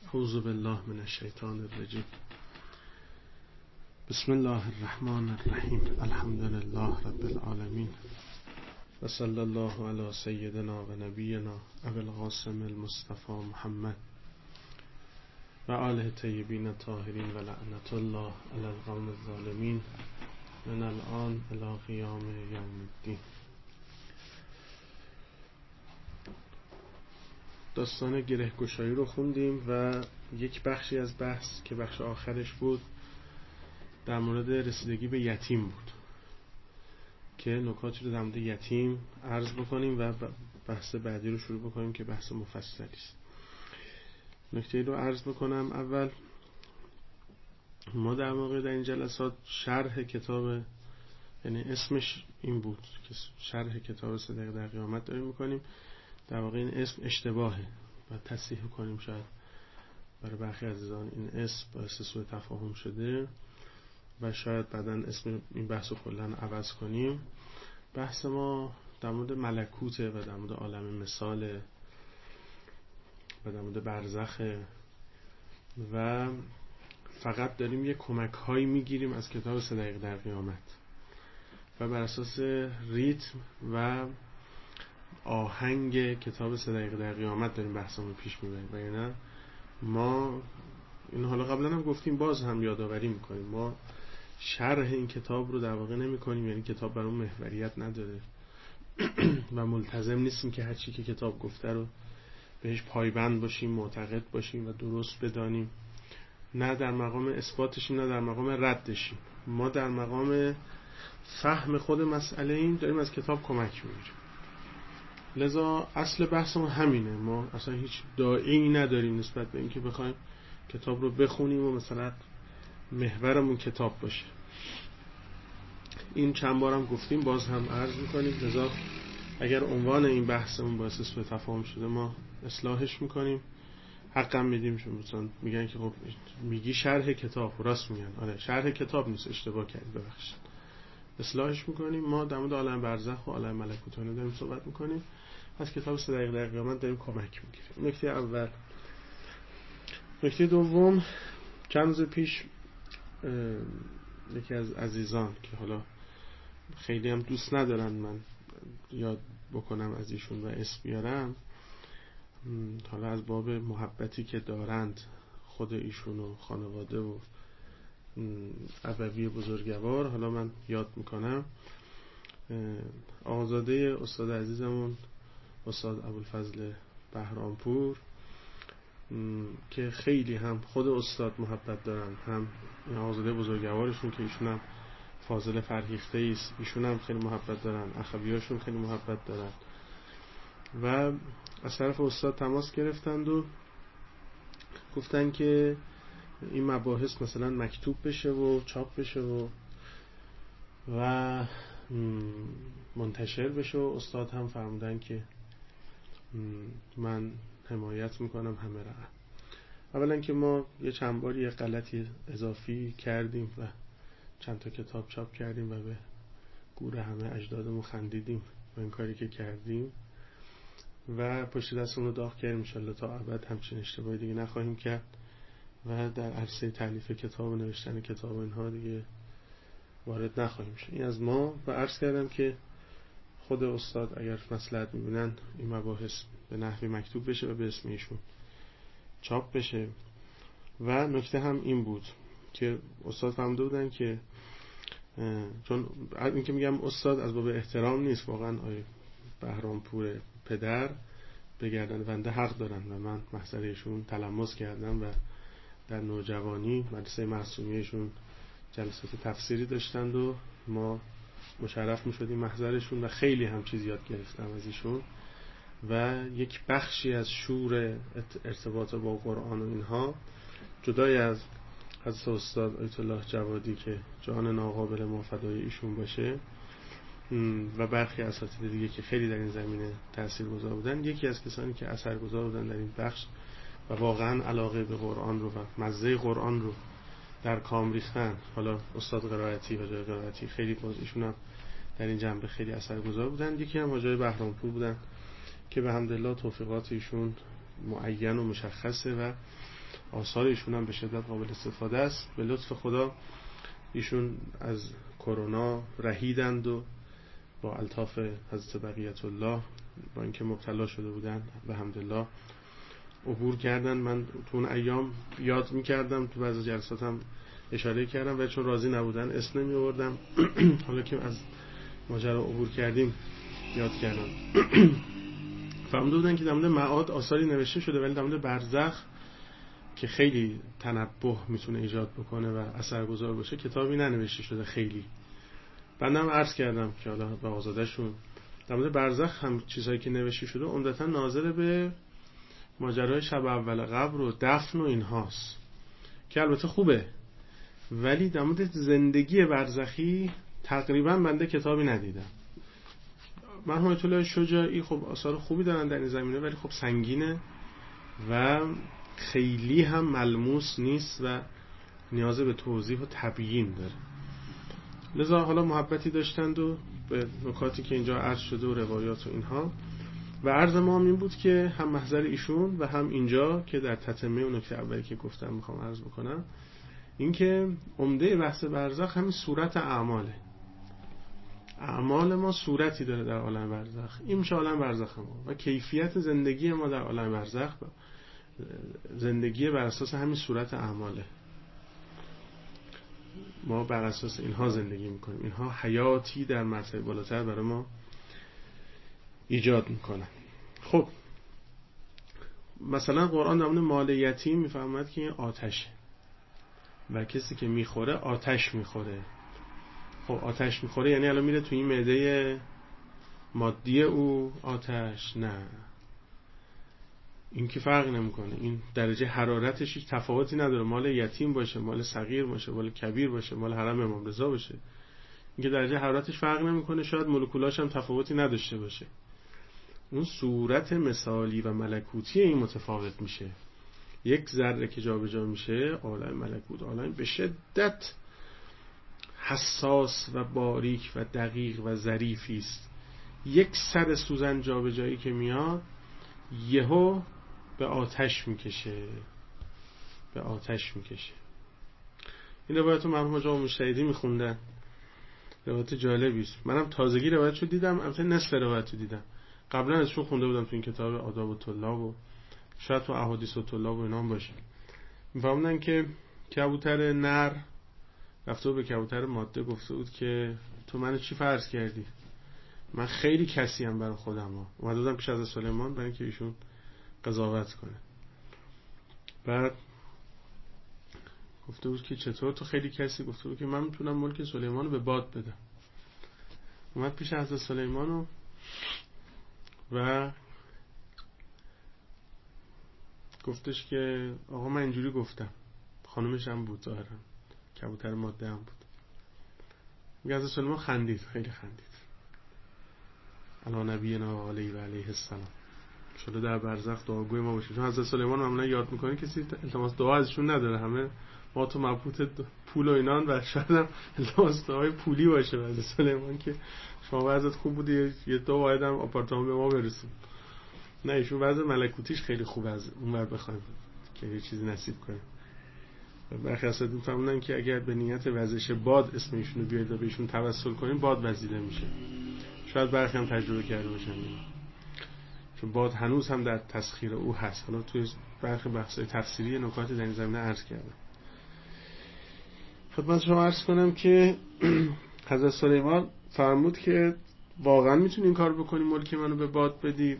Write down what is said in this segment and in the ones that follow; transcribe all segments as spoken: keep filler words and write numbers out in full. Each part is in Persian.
اعوذ بالله من الشیطان الرجیم. بسم الله الرحمن الرحیم. الحمد لله رب العالمین و صلی الله علی سیدنا و نبینا ابی القاسم المصطفى محمد و آله طیبین الطاهرین و لعنت الله علی القوم الظالمین من الان الی قیام یوم الدین. داستان گره گشایی رو خوندیم و یک بخشی از بحث که بخش آخرش بود در مورد رسیدگی به یتیم بود که نکاتی رو در مورد یتیم عرض بکنیم و بحث بعدی رو شروع بکنیم که بحث مفصلی است. نکته رو عرض بکنم. اول ما در واقع در این جلسات شرح کتاب، یعنی اسمش این بود که شرح کتاب صدق در قیامت داریم میکنیم. در واقع این اسم اشتباهه و تصحیح کنیم. شاید برای برخی عزیزان این اسم باعث سوء تفاهم شده و شاید بعداً اسم این بحث رو کلاً عوض کنیم. بحث ما در مورد ملکوته و در مورد عالم مثاله و در مورد برزخه و فقط داریم یه کمک هایی میگیریم از کتاب صدق در قیامت و بر اساس ریتم و آهنگ کتاب صدق در قیامت داریم بحثمون پیش میبریم. و یعنی ما این حالا قبلا هم گفتیم، باز هم یادآوری میکنیم، ما شرح این کتاب رو در واقع نمی کنیم، یعنی کتاب برای محوریت نداره و ملتزم نیستیم که هر چی که کتاب گفته رو بهش پایبند باشیم، معتقد باشیم و درست بدانیم. نه در مقام اثباتشیم نه در مقام ردشیم. ما در مقام فهم خود مسئله این داریم از کتاب کمک میگیریم. لذا اصل بحثمون همینه. ما اصلا هیچ داعی نداریم نسبت به اینکه بخوایم کتاب رو بخونیم و مثلا محورمون کتاب باشه. این چند بارم گفتیم، باز هم عرض میکنیم. لذا اگر عنوان این بحثمون باعث سوء تفاهم شده ما اصلاحش میکنیم. حقم میدیم. چون مثلا میگن که خب میگی شرح کتاب، راست میگن، آره شرح کتاب نیست، اشتباه کردید، ببخشید. اصلاحش میکنیم. ما در مورد عالم برزخ و عالم ملکوتانه داریم صحبت میکنیم. از کتاب صدق در قیامت داریم کمک میگیریم. نکته اول. نکته دوم، چند روز پیش یکی از عزیزان که حالا خیلی هم دوست ندارن من یاد بکنم از ایشون و اسم بیارم، حالا از باب محبتی که دارند خود ایشون و خانواده و ابوی بزرگوار، حالا من یاد میکنم. آقازاده استاد عزیزمون استاد ابوالفضل بهرامپور که خیلی هم خود استاد محبت دارن، هم این آقازاده بزرگوارشون که ایشون هم فاضل فرهیخته است، ایشون هم خیلی محبت دارن، اخویاشون خیلی محبت دارن و از طرف استاد تماس گرفتند و گفتن که این مباحث مثلا مکتوب بشه و چاپ بشه و و منتشر بشه و استاد هم فرمودن که من حمایت میکنم همه را. اولا که ما یه چند بار یه غلطی اضافی کردیم و چند تا کتاب چاپ کردیم و به گور همه اجدادمون خندیدیم و این کاری که کردیم و پشت دستمون رو داغ کردیم. انشالله تا ابد همچین اشتباهی دیگه نخواهیم کرد و در عرصه تالیف کتاب و نوشتن کتاب و اینها دیگه وارد نخواهیم شد. این از ما. و عرض کردم که خود استاد اگر مصلحت میبینن این مباحث به نحوی مکتوب بشه و به اسم ایشون چاپ بشه. و نکته هم این بود که استاد فهمده بودن که چون این که میگم استاد از باب احترام نیست، واقعا آقای بهرامپور پدر به گردن بنده حق دارن و من محضر ایشون تلمس کردم و در نوجوانی مدرسه معصومیه‌شون جلسات تفسیری داشتند و ما مشرف می‌شدیم محضرشون و خیلی هم چیز یاد گرفتم از ایشون و یک بخشی از شور ارتباط با قرآن و اینها، جدای از حضرت استاد آیت الله جوادی که جان ناقابل ما فدای ایشون باشه و برخی اساتید دیگه که خیلی در این زمینه تاثیرگذار بودن، یکی از کسانی که اثرگذار بودن در این بخش و واقعا علاقه به قرآن رو و مزه قرآن رو در کام ریختن، حالا استاد قرائتی و جای قرائتی خیلی باز ایشون هم در این جنبه خیلی اثرگذار بودن. یکی هم حاجی بهرامپور بودن که به حمدالله توفیقات ایشون معین و مشخصه و آثار ایشون هم به شدت قابل استفاده است. به لطف خدا ایشون از کرونا رهیدند و با الطاف حضرت بقیت الله با اینکه مبتلا شده بودن به حمدالله عبور کردن. من تو اون ایام یاد میکردم، تو بعضی جلسات هم اشاره کردم و چون راضی نبودن اسم نمی آوردم. حالا که از ماجرا عبور کردیم یاد کردم. فهمده بودن که در مورد معاد آثاری نوشته شده، ولی در مورد برزخ که خیلی تنبه میتونه ایجاد بکنه و اثرگذار باشه کتابی ننوشته شده خیلی. بندم عرض کردم که حالا به آزادشون در مورد برزخ هم چیزایی که نوشته شده عمدتاً ناظر به ماجرای شب اول قبر و دفن و اینهاست که البته خوبه، ولی در مورد زندگی برزخی تقریبا بنده کتابی ندیدم. مرحوم آیت الله شجاعی خب آثار خوبی دارن در این زمینه، ولی خب سنگینه و خیلی هم ملموس نیست و نیاز به توضیح و تبیین داره. لذا حالا محبتی داشتند و به نکاتی که اینجا عرض شده و روایات و اینها و عرض ما هم این بود که هم محضر ایشون و هم اینجا که در تتمه اون نکته اولی که گفتم میخوام عرض بکنم این که عمده بحث برزخ همین صورت اعماله. اعمال ما صورتی داره در عالم برزخ، این میشه عالم برزخ ما و کیفیت زندگی ما در عالم برزخ زندگی بر اساس همین صورت اعماله. ما بر اساس اینها زندگی میکنیم، اینها حیاتی در مرتبه بالاتر برای ما ایجاد میکنن. خب مثلا قرآن در مورد مال یتیم میفهمد که این آتشه و کسی که میخوره آتش میخوره. خب آتش میخوره یعنی الان میره تو این معده مادی او آتش؟ نه، این که فرق نمیکنه، این درجه حرارتش هیچ تفاوتی نداره، مال یتیم باشه، مال صغیر باشه، مال کبیر باشه، مال حرم امام رضا باشه، این که درجه حرارتش فرق نمیکنه، شاید مولکولاش هم تفاوتی نداشته باشه. اون صورت مثالی و ملکوتی این متفاوت میشه. یک ذره که جابجا میشه عالم ملکوت عالم به شدت حساس و باریک و دقیق و ظریفی است. یک سر سوزن جابجایی که میاد یهو به آتش میکشه، به آتش میکشه. این روایت رو مرحوم جامع مجتهدی میخوندن، روایت جالبی است. منم تازگی روایتشو دیدم، البته نصف روایتو دیدم، قبلا ازشون خونده بودم تو این کتاب آداب الطلاب و شاید تو احادیث الطلاب و اینا هم باشه. میفهمدن که کبوتر نر رفته به کبوتر ماده گفته بود که تو منو چی فرض کردی؟ من خیلی کسیم برای خودم ها. اومده بودم پیش از سلیمان برای اینکه ایشون قضاوت کنه. بعد گفته بود که چطور تو خیلی کسی؟ گفته بود که من میتونم ملک سلیمان رو به باد بدم. اومد پیش حضرت سلیمان و و گفتش که آقا من اینجوری گفتم. خانومش هم بود ظاهرا، کبوتر ماده هم بود. میگه حضرت سلیمان خندید، خیلی خندید. علی نبینا و علیه و علیه السلام. شده در برزخ دعاگوی ما باشه. چون حضرت سلیمان معمولا یاد میکنه کسی التماس دعا ازشون نداره، همه ما تو مبهوت پول و اینان و شاید هم التماس دعای پولی باشه. حضرت سلیمان که شما وضعیت خوب بودی یه دو واحد هم آپارتمان به ما برسون. نه ایشون وضع ملکوتیش خیلی خوب، از اونور بخوایم که یه چیزی نصیب کنه. برخی از حضرت میفهمونن که اگر به نیت وزش باد اسم ایشونو بیارید و بهشون توسل کنین باد وزیده میشه. شاید برخی هم تجربه کرده باشن، چون باد هنوز هم در تسخیر او هست. حالا توی برخی بحث‌های تفسیری نکاتی در این زمینه عرض کردم. خدمت شما عرض کنم که حضرت سلیمان فرمود که واقعا میتونی این کار بکنی، ملک منو به باد بدی؟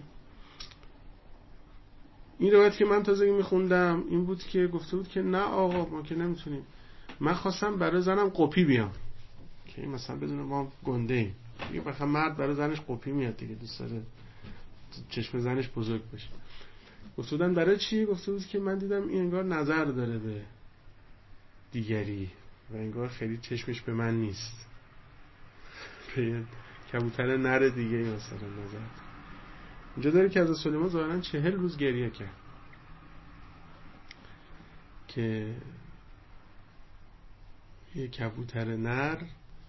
این روایت که من تازگی میخوندم این بود که گفته بود که نه آقا ما که نمیتونیم، من خواستم برای زنم قپی بیام که مثلا بدون ما گنده ایم. دیگه بخواه مرد برای زنش قپی میاد دیگه، دوست داره چشم زنش بزرگ بشه. گفته بودن برای چی؟ گفته بود که من دیدم این انگار نظر داره به دیگری و انگار خیلی چشمش به من نیست، به کبوتر نر دیگه مثلا نظر. اینجا داره که از سلیمان ظاهرا چهل روز گریه کرد که یه کبوتر نر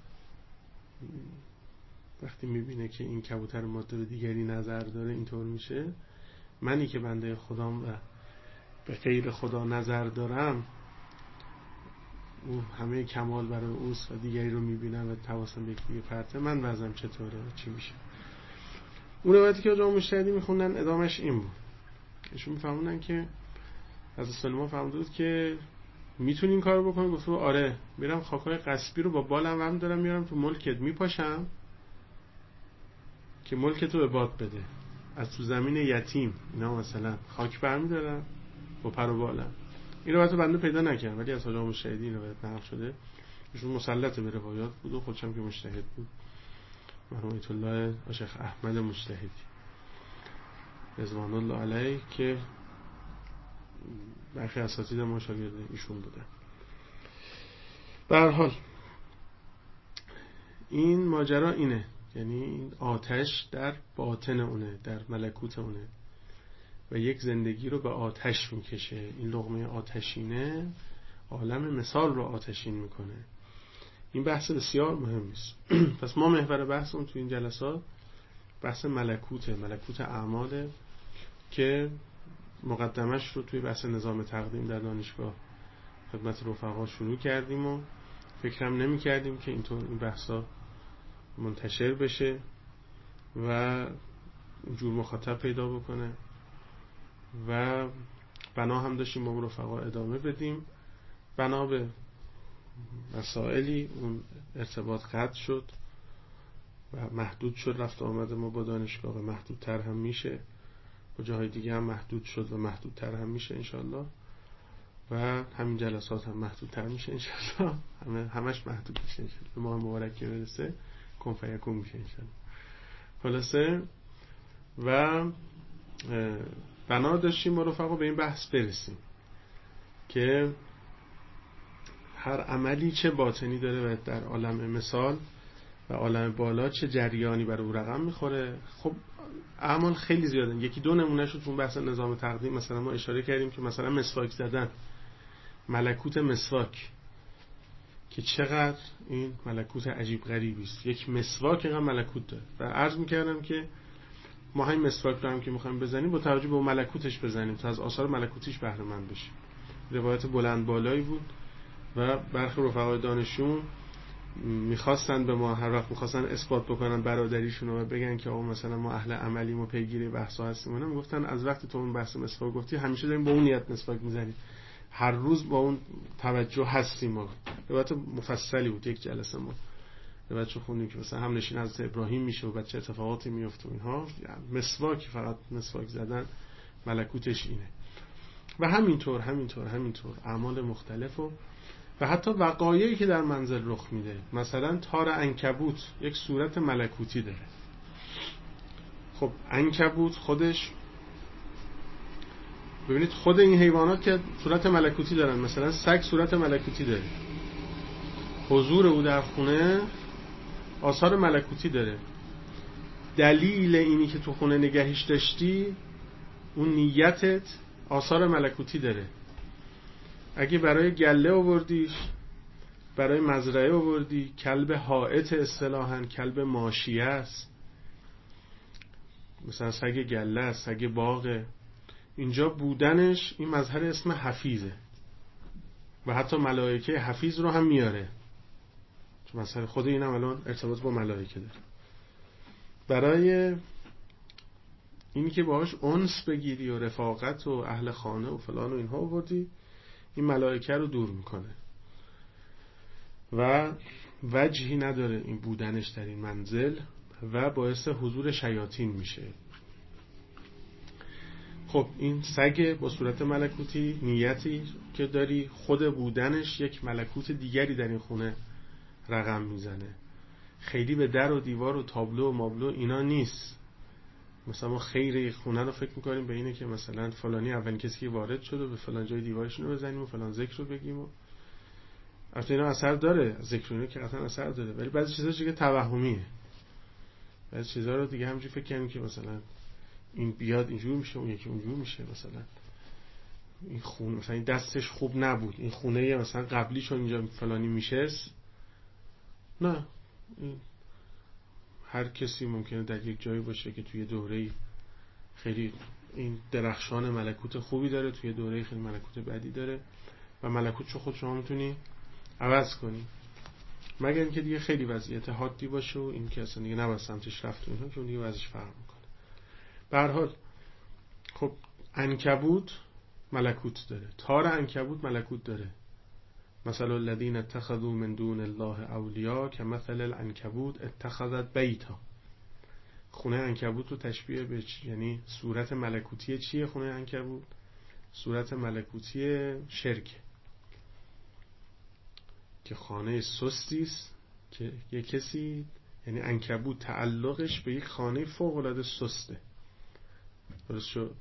وقتی میبینه که این کبوتر ماده به دیگری نظر داره اینطور میشه، منی که بنده خدام و به غیر خدا نظر دارم، او همه کمال برای اوست و دیگری رو میبینم و تواسم به یکی پرته، من وضعم چطوره و چی میشه. اون روایتی که راجع مشتهدی میخوندن ادامش این بود، ایشون میفهمونن که از سلیمان فهموده بود که میتونی این کارو بکنی. گفت آره، میرم خاکای قصبی رو با بالم ورم دارم میارم تو ملکت میپاشم که ملکتو به باد بده. از تو زمین یتیم اینا مثلا خاک برمیدارم با پر و بالم. این روایت رو بنده پیدا نکردم ولی از حاج آقا مشتهدی این روایت نقل شده. ایشون مسلط به روایات بود و خودشم که مجتهد بود، مرحوم آیت الله شیخ احمد مجتهدی رضوان الله علیه که برخی اساتید ما شاگرد ایشون بودن. به هر حال این ماجرا اینه، یعنی این آتش در باطن اونه، در ملکوت اونه و یک زندگی رو به آتش میکشه. این لقمه آتشینه عالم مثال رو آتشین میکنه. این بحث بسیار مهمی است. پس ما محور بحثمون تو این جلسات بحث ملکوته، ملکوت اعماله که مقدمش رو توی بحث نظام تقدیم در دانشگاه خدمت رفقا شروع کردیم و فکرم نمی کردیم که اینطور این بحثا منتشر بشه و اینجور مخاطب پیدا بکنه و بنا هم داشتیم با رفقا ادامه بدیم. بنا به مسائلی اون ارتباط قطع شد و محدود شد، رفت آمد ما با دانشگاه و محدودتر هم میشه، با جاهای دیگه هم محدود شد و محدودتر هم میشه انشالله و همین جلسات هم محدودتر میشه انشالله، همه همش محدود میشه انشالله. به ماه مبارک که برسه کن فیکون میشه انشالله. خلاصه و بنا داشتیم ما رفقا به این بحث برسیم که هر عملی چه باطنی داره و در عالم مثال و عالم بالا چه جریانی بر او رقم میخوره. خب اعمال خیلی زیادن، یکی دو نمونه شد اون بحث نظام تقدیم. مثلا ما اشاره کردیم که مثلا مسواک زدن، ملکوت مسواک که چقدر این ملکوت عجیب غریبی است. یک مسواک اینقدر ملکوت داره و عرض میکردم که ما همین مسواک رو هم که میخوایم بزنیم با توجه به ملکوتش بزنیم تا از آثار ملکوتیش بهره مند بشیم. روایت بلند بالایی بود و برخی رفقای دانشجو میخواستن به ما هر وقت میخواستن اثبات بکنن برادریشون و بگن که آقا مثلا ما اهل عملیم و پیگیری بحثا هستیم، اونا میگفتن از وقتی تو اون بحث مسواک گفتی همیشه داریم با اون نیت مسواک میزنیم، هر روز با اون توجه هستیم. ما روایت مفصلی بود، یک جلسه ما روایت چه خوندیم که مثلا هم نشین حضرت ابراهیم میشه و بعد چه اتفاقاتی میفته و اینها. مسواک، فقط مسواک زدن ملکوتش اینه. و همینطور همینطور همینطور اعمال مختلف و و حتی وقایعی که در منزل رخ میده. مثلا تار عنکبوت یک صورت ملکوتی داره. خب عنکبوت خودش، ببینید خود این حیوانات که صورت ملکوتی دارن، مثلا سگ صورت ملکوتی داره، حضور او در خونه آثار ملکوتی داره. دلیل اینی که تو خونه نگهش داشتی اون نیتت آثار ملکوتی داره. اگه برای گله آوردیش، برای مزرعه آوردی، کلب حائط اصطلاحاً کلب ماشیه است، مثلا سگ گله است، سگ باغه، اینجا بودنش این مظهر اسم حفیظه و حتی ملائکه حفیظ رو هم میاره، چون مثلا خود این هم الان ارتباط با ملائکه داره. برای اینی که باهاش انس بگیری و رفاقت و اهل خانه و فلان و اینها آوردی، این ملائکه رو دور میکنه و وجهی نداره این بودنش در این منزل و باعث حضور شیاطین میشه. خب این سگ با صورت ملکوتی، نیتی که داری، خود بودنش یک ملکوت دیگری در این خونه رقم میزنه. خیلی به در و دیوار و تابلو و مابلو اینا نیست. مثلا ما خیر یک خونه رو فکر میکنیم به اینه که مثلا فلانی اولین کسی که وارد شد و به فلان جای دیوارشون رو بزنیم و فلان ذکر رو بگیم و البته اینا اثر داره، ذکر اینا که قطعا اثر داره، ولی بعضی چیزا دیگه توهمیه. بعضی چیزا رو دیگه همونجوری فکر کنیم که مثلا این بیاد اینجور میشه اون یکی اونجور میشه، مثلا این خونه مثلا این دستش خوب نبود، این خونه مثلا قبلی چون اینجا فلانی میشه. نه، این هر کسی ممکنه در یک جایی باشه که توی دوره‌ای خیلی این درخشان ملکوت خوبی داره، توی دوره خیلی ملکوت بدی داره و ملکوت چو خود شما میتونی عوض کنی، مگر اینکه دیگه خیلی وضعیت حادی باشه و این که اصلا دیگه نباید سمتش رفت و اینها که اون دیگه وضعش فرق میکنه. به هر حال خب عنکبوت ملکوت داره، تار عنکبوت ملکوت داره. مثل الذین اتخذوا من دون الله اولیاء کمثل العنکبوت اتخذت بیتا. خونه عنکبوت رو تشبیه به چی؟ یعنی صورت ملکوتی چیه خونه عنکبوت؟ صورت ملکوتی شرک، که خانه سستی است که یک کسی، یعنی عنکبوت تعلقش به یک خانه فوق العاده سسته، درست شد؟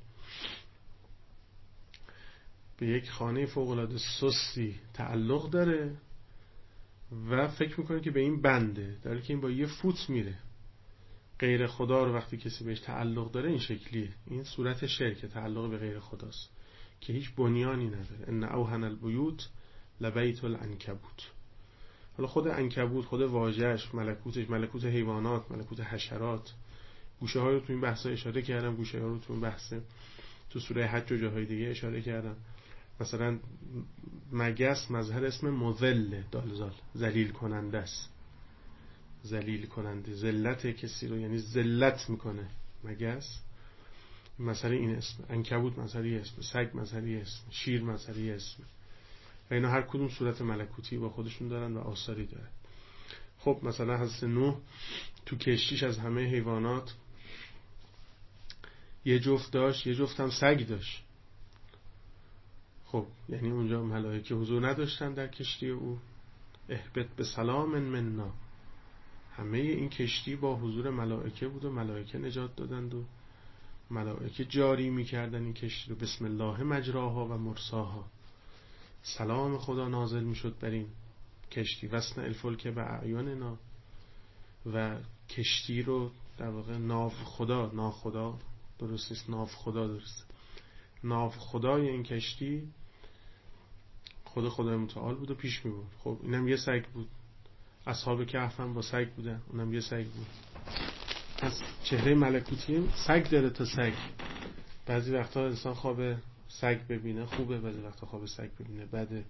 به یک خانه فوق العاده سستی تعلق داره و فکر میکنه که به این بنده، در حالی که این با یه فوت میره. غیر خدا رو وقتی کسی بهش تعلق داره این شکلیه، این صورت شرک، تعلق به غیر خداست که هیچ بنیانی نداره. ان اوهن البیوت لبیت العنکبوت. حالا خود عنکبوت، خود واژه‌اش، ملکوتش، ملکوت حیوانات، ملکوت حشرات، گوشه ها رو تو این بحثا اشاره کردم، گوشه ها رو تو این بحث تو سوره حج و جاهای دیگه اشاره کردم. مثلا مگس مظهر اسم مذل، دالزال، ذلیل کننده است، ذلیل کننده، ذلت کسی رو یعنی ذلت میکنه مگس، مثلا این اسم. عنکبوت مثلا اسم، سگ مثلا اسم، شیر مثلا اسم، و اینا هر کدوم صورت ملکوتی با خودشون دارن و آثاری دارن. خب مثلا حضرت نوح تو کشتیش از همه حیوانات یه جفت داشت، یه جفت هم سگ داشت. خب یعنی اونجا ملائکه حضور نداشتن در کشتی او. اهبط به سلام منا، همه این کشتی با حضور ملائکه بود و ملائکه نجات دادند و ملائکه جاری میکردن این کشتی رو. بسم الله مجراها و مرساها، سلام خدا نازل میشد بر این کشتی. وسن الفلک به اعیاننا، و کشتی رو در واقع ناو خدا، ناو خدا درست نیست، ناو خدا درست، ناو خدای این کشتی خود خدای متعال بود و پیش می بود. خب اینم یه سگ بود. اصحاب کهف هم با سگ بودن، اونم یه سگ بود. پس چهره ملکوتی سگ داره تا سگ. بعضی وقتا انسان خواب سگ ببینه خوبه، بعضی وقتا خواب سگ ببینه بده،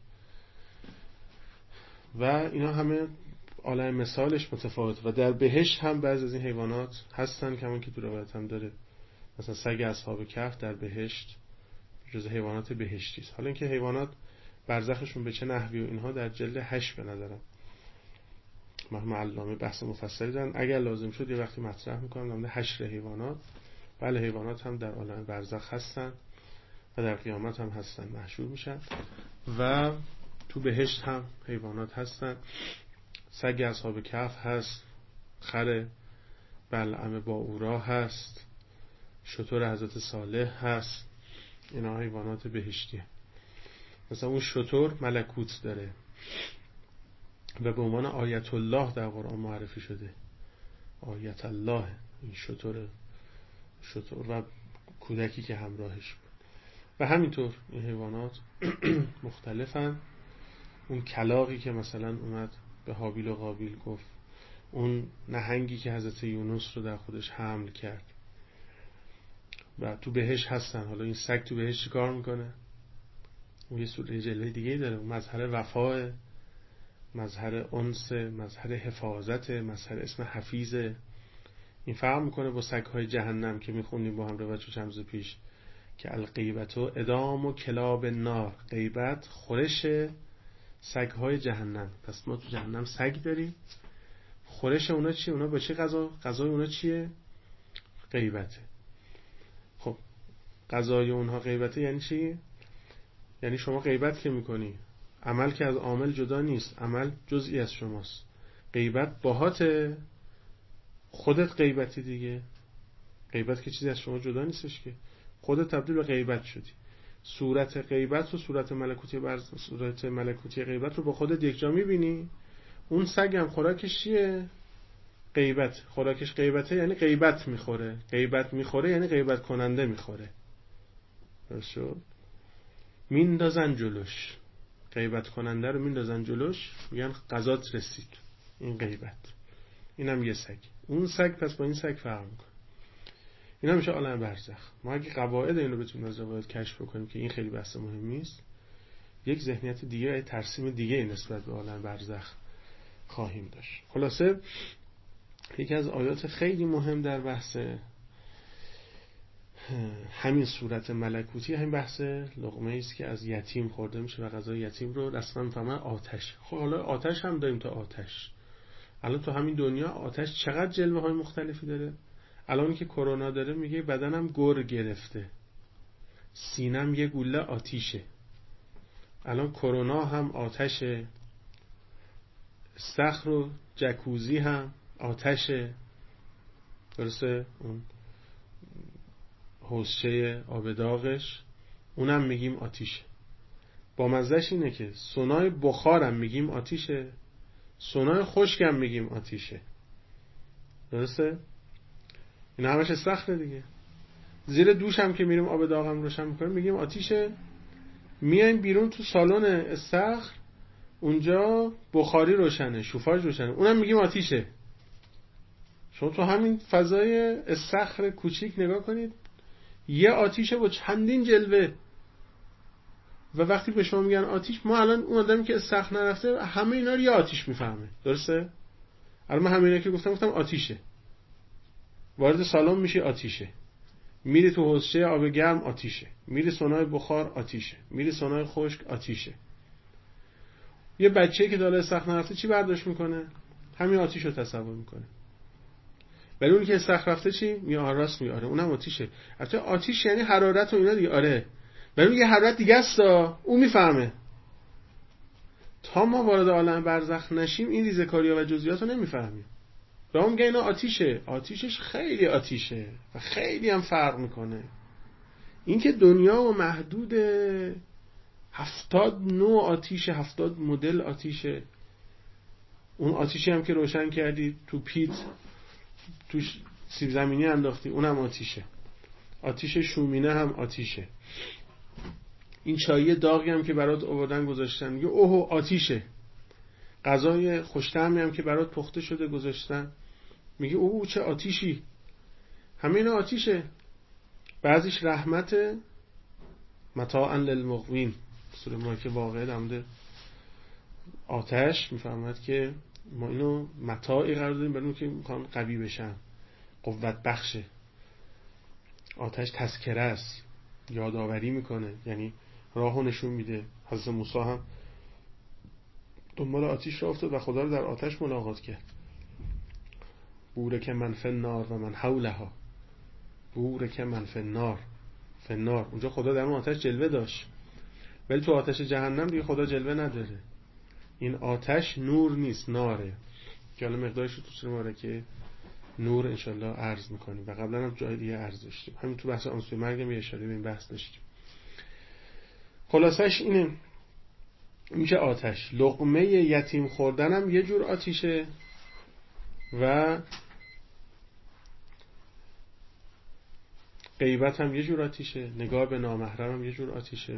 و اینا همه عالم مثالش متفاوت. و در بهشت هم بعضی از این حیوانات هستن که همون که تو روایت هم داره، مثلا سگ اصحاب کهف در بهشت جز حیوانات بهشتی است. حالا اینکه حیوانات برزخشون به چه نحوی و اینها در جلد هشت به نظرم مرحوم علامه بحث مفصلی دارن، اگر لازم شد یه وقتی مطرح میکنم در مورد حشر حیوانات. بله حیوانات هم در عالم برزخ هستن و در قیامت هم هستن، محشور میشن، و تو بهشت هم حیوانات هستن. سگ اصحاب کهف هست، خر بلعم باورا هست، شتر حضرت صالح هست، اینا حیوانات بهشتیه. مثلا اون شتر ملکوت داره و به عنوان آیت الله در قرآن معرفی شده. آیت الله این شتر شتر و کودکی که همراهش بود. و همینطور این حیوانات مختلفن. اون کلاغی که مثلا اومد به هابیل و قابیل گفت، اون نهنگی که حضرت یونس رو در خودش حمل کرد، و تو بهشت هستن. حالا این سگ تو بهشت چی کار میکنه؟ اون یه سوره جلوه دیگه داره، اون مظهر وفاه، مظهر انس، مظهر حفاظت، مظهر اسم حفیظه. این فرق میکنه با سگ‌های جهنم که میخوندیم با هم روایت چند روز پیش که الغیبت و ادام و کلاب نار، غیبت خورش سگ‌های جهنم. پس ما تو جهنم سگ داریم، خورش اونا چیه؟ اونا با چه غذا؟ غذای اونا چیه؟ غیبته. خب غذای اونها غیبته یعنی چی؟ یعنی شما غیبت که میکنی، عمل که از عامل جدا نیست، عمل جزئی از شماست. غیبت باهات، خودت غیبتی دیگه. غیبت که چیزی از شما جدا نیستش که، خودت تبدیل به غیبت شدی. صورت غیبت و صورت ملکوتی بر صورت ملکوتی غیبت رو با خودت یکجا میبینی. اون سگ هم خوراکش چیه؟ غیبت. خوراکش غیبته یعنی غیبت میخوره. غیبت میخوره یعنی غیبت کننده میخوره. درست شد؟ میندازن جلوش، غیبت کننده رو میندازن جلوش، میگن قضات رسید. این غیبت. اینم یه سگ. اون سگ پس با این سگ فرق میکنه. اینا میشه عالم برزخ. ما اگه قواعد اینو بتونیم از قواعد کشف بکنیم که این خیلی بحث مهمی است، یک ذهنیت دیگه، ترسیم دیگه نسبت به عالم برزخ خواهیم داشت. خلاصه یکی از آیات خیلی مهم در بحث همین صورت ملکوتی همین بحث لقمه است که از یتیم خورده میشه و غذای یتیم رو رسما میفهمن آتش. خب حالا آتش هم داریم، تا آتش الان تو همین دنیا آتش چقدر جلوه های مختلفی داره. الان که کرونا داره میگه بدنم گر گرفته، سینم یه گوله آتیشه. الان کرونا هم آتشه، استخر و جکوزی هم آتشه، درسته؟ اون حوضچه آب داغش اونم میگیم آتیشه. با مزهش اینه که سونای بخارم میگیم آتیشه، سونای خشکم میگیم آتیشه، درسته؟ این همش استخره دیگه. زیر دوش هم که میریم آب داغم روشن میکنیم میگیم آتیشه. میایم بیرون تو سالن استخر، اونجا بخاری روشنه، شوفاژ روشنه، اونم میگیم آتیشه. شما تو همین فضای استخر کوچیک نگاه کنید، یه آتیشه با چندین جلوه. و وقتی به شما میگن آتیش، ما الان اون آدمی که استخر نرفته همه اینا رو یه آتیش میفهمه، درسته؟ الان من همه اینا که گفتم گفتم آتیشه. وارد سالن میشی آتیشه، میری تو حوضچه آب گرم آتیشه، میری سونای بخار آتیشه، میری سونای خشک آتیشه. یه بچه‌ای که داله استخر نرفته چی برداشت میکنه؟ همین آتیش رو تصور میکنه. ولی اون که استخر رفته چی؟ میاره راست میاره، اونم آتیشه. البته آتیش یعنی حرارت و اینا دیگه، آره. ولی میگه حرارت دیگه است، اون میفهمه. تا ما وارد عالم برزخ نشیم این ریزه‌کاری‌ها و جزئیات رو نمیفهمیم. به اون میگه اینا آتیشه. آتیشش خیلی آتیشه و خیلی هم فرق میکنه. این که دنیا و محدود هفتاد نوع آتیش، هفتاد مدل آتیشه. اون آتیشی هم که روشن کردی تو پیت توش سیب زمینی انداختی اونم آتیشه. آتیش شومینه هم آتیشه. این چایی داغی هم که برات آوردن گذاشتن میگه اوه آتیشه. غذای خوش‌طعمی هم که برات پخته شده گذاشتن میگه اوه چه آتیشی. همه اینا آتیشه. بعضیش رحمت، متاعا للمقوین. سوره ما که واقعا در مورد آتش میفهمد که ما اینو متاعی قرار دادیم برای اون که میخوان قوی بشن، قوت بخشه. آتش تذکره است، یادآوری میکنه، یعنی راهو نشون میده. حضرت موسی هم دنبال آتش رفت و خدا رو در آتش ملاقات کرد. بورک من فی النار و من حولها، بورک من فی النار، فی النار. اونجا خدا در اون آتش جلوه داشت، ولی تو آتش جهنم دیگه خدا جلوه نداره. این آتش نور نیست، ناره، که حالا مقدارش رو تو سوره مبارکه نور انشالله عرض میکنیم و قبلا هم جای دیگه عرض داشتیم. همین تو بحث آنسوی مرگم یه اشاره به این بحث داشتیم. خلاصش اینه، میشه آتش. لقمه یتیم خوردن هم یه جور آتیشه و غیبت هم یه جور آتیشه، نگاه به نامحرم هم یه جور آتیشه،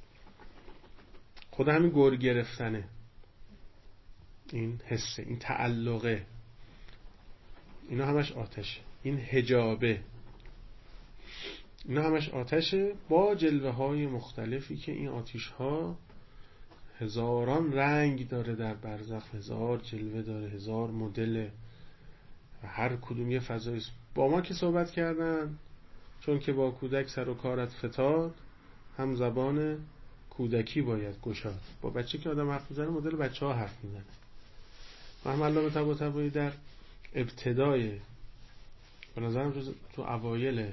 خود همین گر گرفتنه، این حسه، این تعلقه، اینا همش آتشه. این حجابه، اینا همش آتشه با جلوه های مختلفی که این آتیش ها هزاران رنگ داره در برزخ، هزار جلوه داره، هزار مدل و هر کدوم یه فضایی. با ما که صحبت کردن چون که با کودک سر و کارت فتاد، هم زبان کودکی باید گشاد. با بچه که آدم حرف میزنه مدل بچه ها حرف میزنه. محمد علامه طباطبایی در ابتدای، به نظرم تو اوایل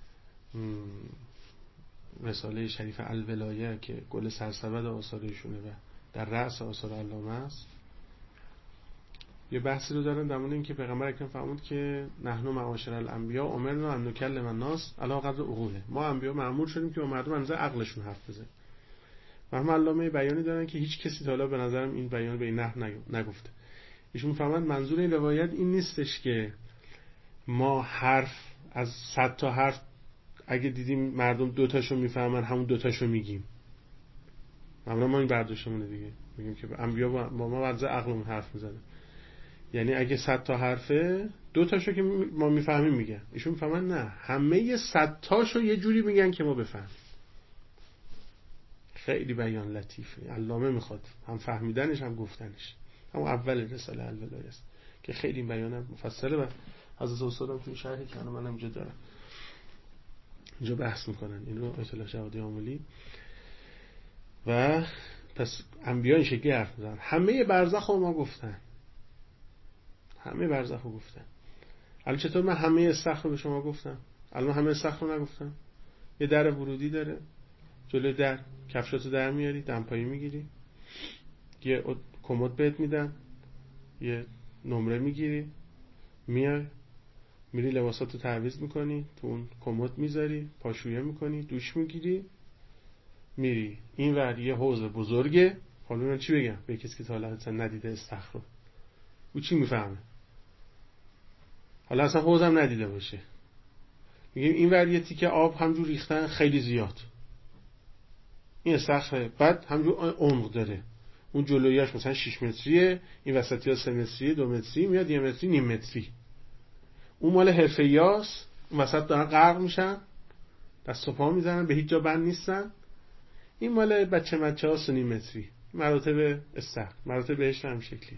رساله شریف الولایه که گل سرسبد آثارشونه و در رأس آثار علامه است، یه بحثی رو دارن در مورد این که پیغمبر اکرم فرمود که نحن معاشر الانبیاء امرنا ان نکلم الناس علی قدر عقوله. ما انبیا مأمور شدیم که با مردم اندازه عقلشون حرف بزنیم. محمد علامه بیانی دارن که هیچ کسی تا حالا به نظرم این بیان به این نحو نگفته. ایشون فرمود منظور این روایت این نیستش که ما حرف از صد تا حرف اگه دیدیم مردم دوتاشو میفهمن همون دوتاشو میگیم. معمولا ما این برداشتمونه دیگه، میگیم که انبیا با ما وضع عقلمون حرف میزنه. یعنی اگه صد تا حرفه دو تاشو که ما میفهمیم میگن، ایشون میفهمن نه همه صد تاشو یه جوری میگن که ما بفهمیم. خیلی بیان لطیفه، علامه میخواد هم فهمیدنش هم گفتنش. همون اول رساله الولایه است که خیلی این بیانم مفصله و حضرت استادم توی شرحی که منم اینجا دارم اینجا بحث میکنن این رو آیت الله جوادی آملی. و پس انبیا این شکلی حرف میزنن. همه برزخ رو ما گفتن، همه برزخ رو گفتن. الان چطور من همه استخر رو به شما گفتم؟ الان همه استخر رو نگفتم. یه در ورودی داره، جلوی در کفشاتو در میاری، دمپایی میگیری، یه کمد بهت میدن، یه نمره میگیری، میای میری لباساتو تعویض میکنی، تو اون کمد میذاری، پاشویه میکنی، دوش میگیری، میری. این ور یه حوض بزرگه. حالا من چی بگم به کسی که تا حالا ندیده استخر رو؟ او چی میفهمه؟ حالا اصلا حوضم ندیده باشه، میگیم این ور یه تیکه آب همجور ریختن خیلی زیاد، این استخره. بعد همجور عمق داره، اون جلویاش مثلا شش متریه، این وسطی ها سه متریه، دو متری میاد، یه متری، نیم متری. اون مال حرفه‌ایاست، اون وسط دارن غرق میشن، دست و پا میزنن، به هیچ جا بند نیستن. این مال بچه مچه ها سه نیم متری. مراتب استخر، مراتب بهشت هم شکلی.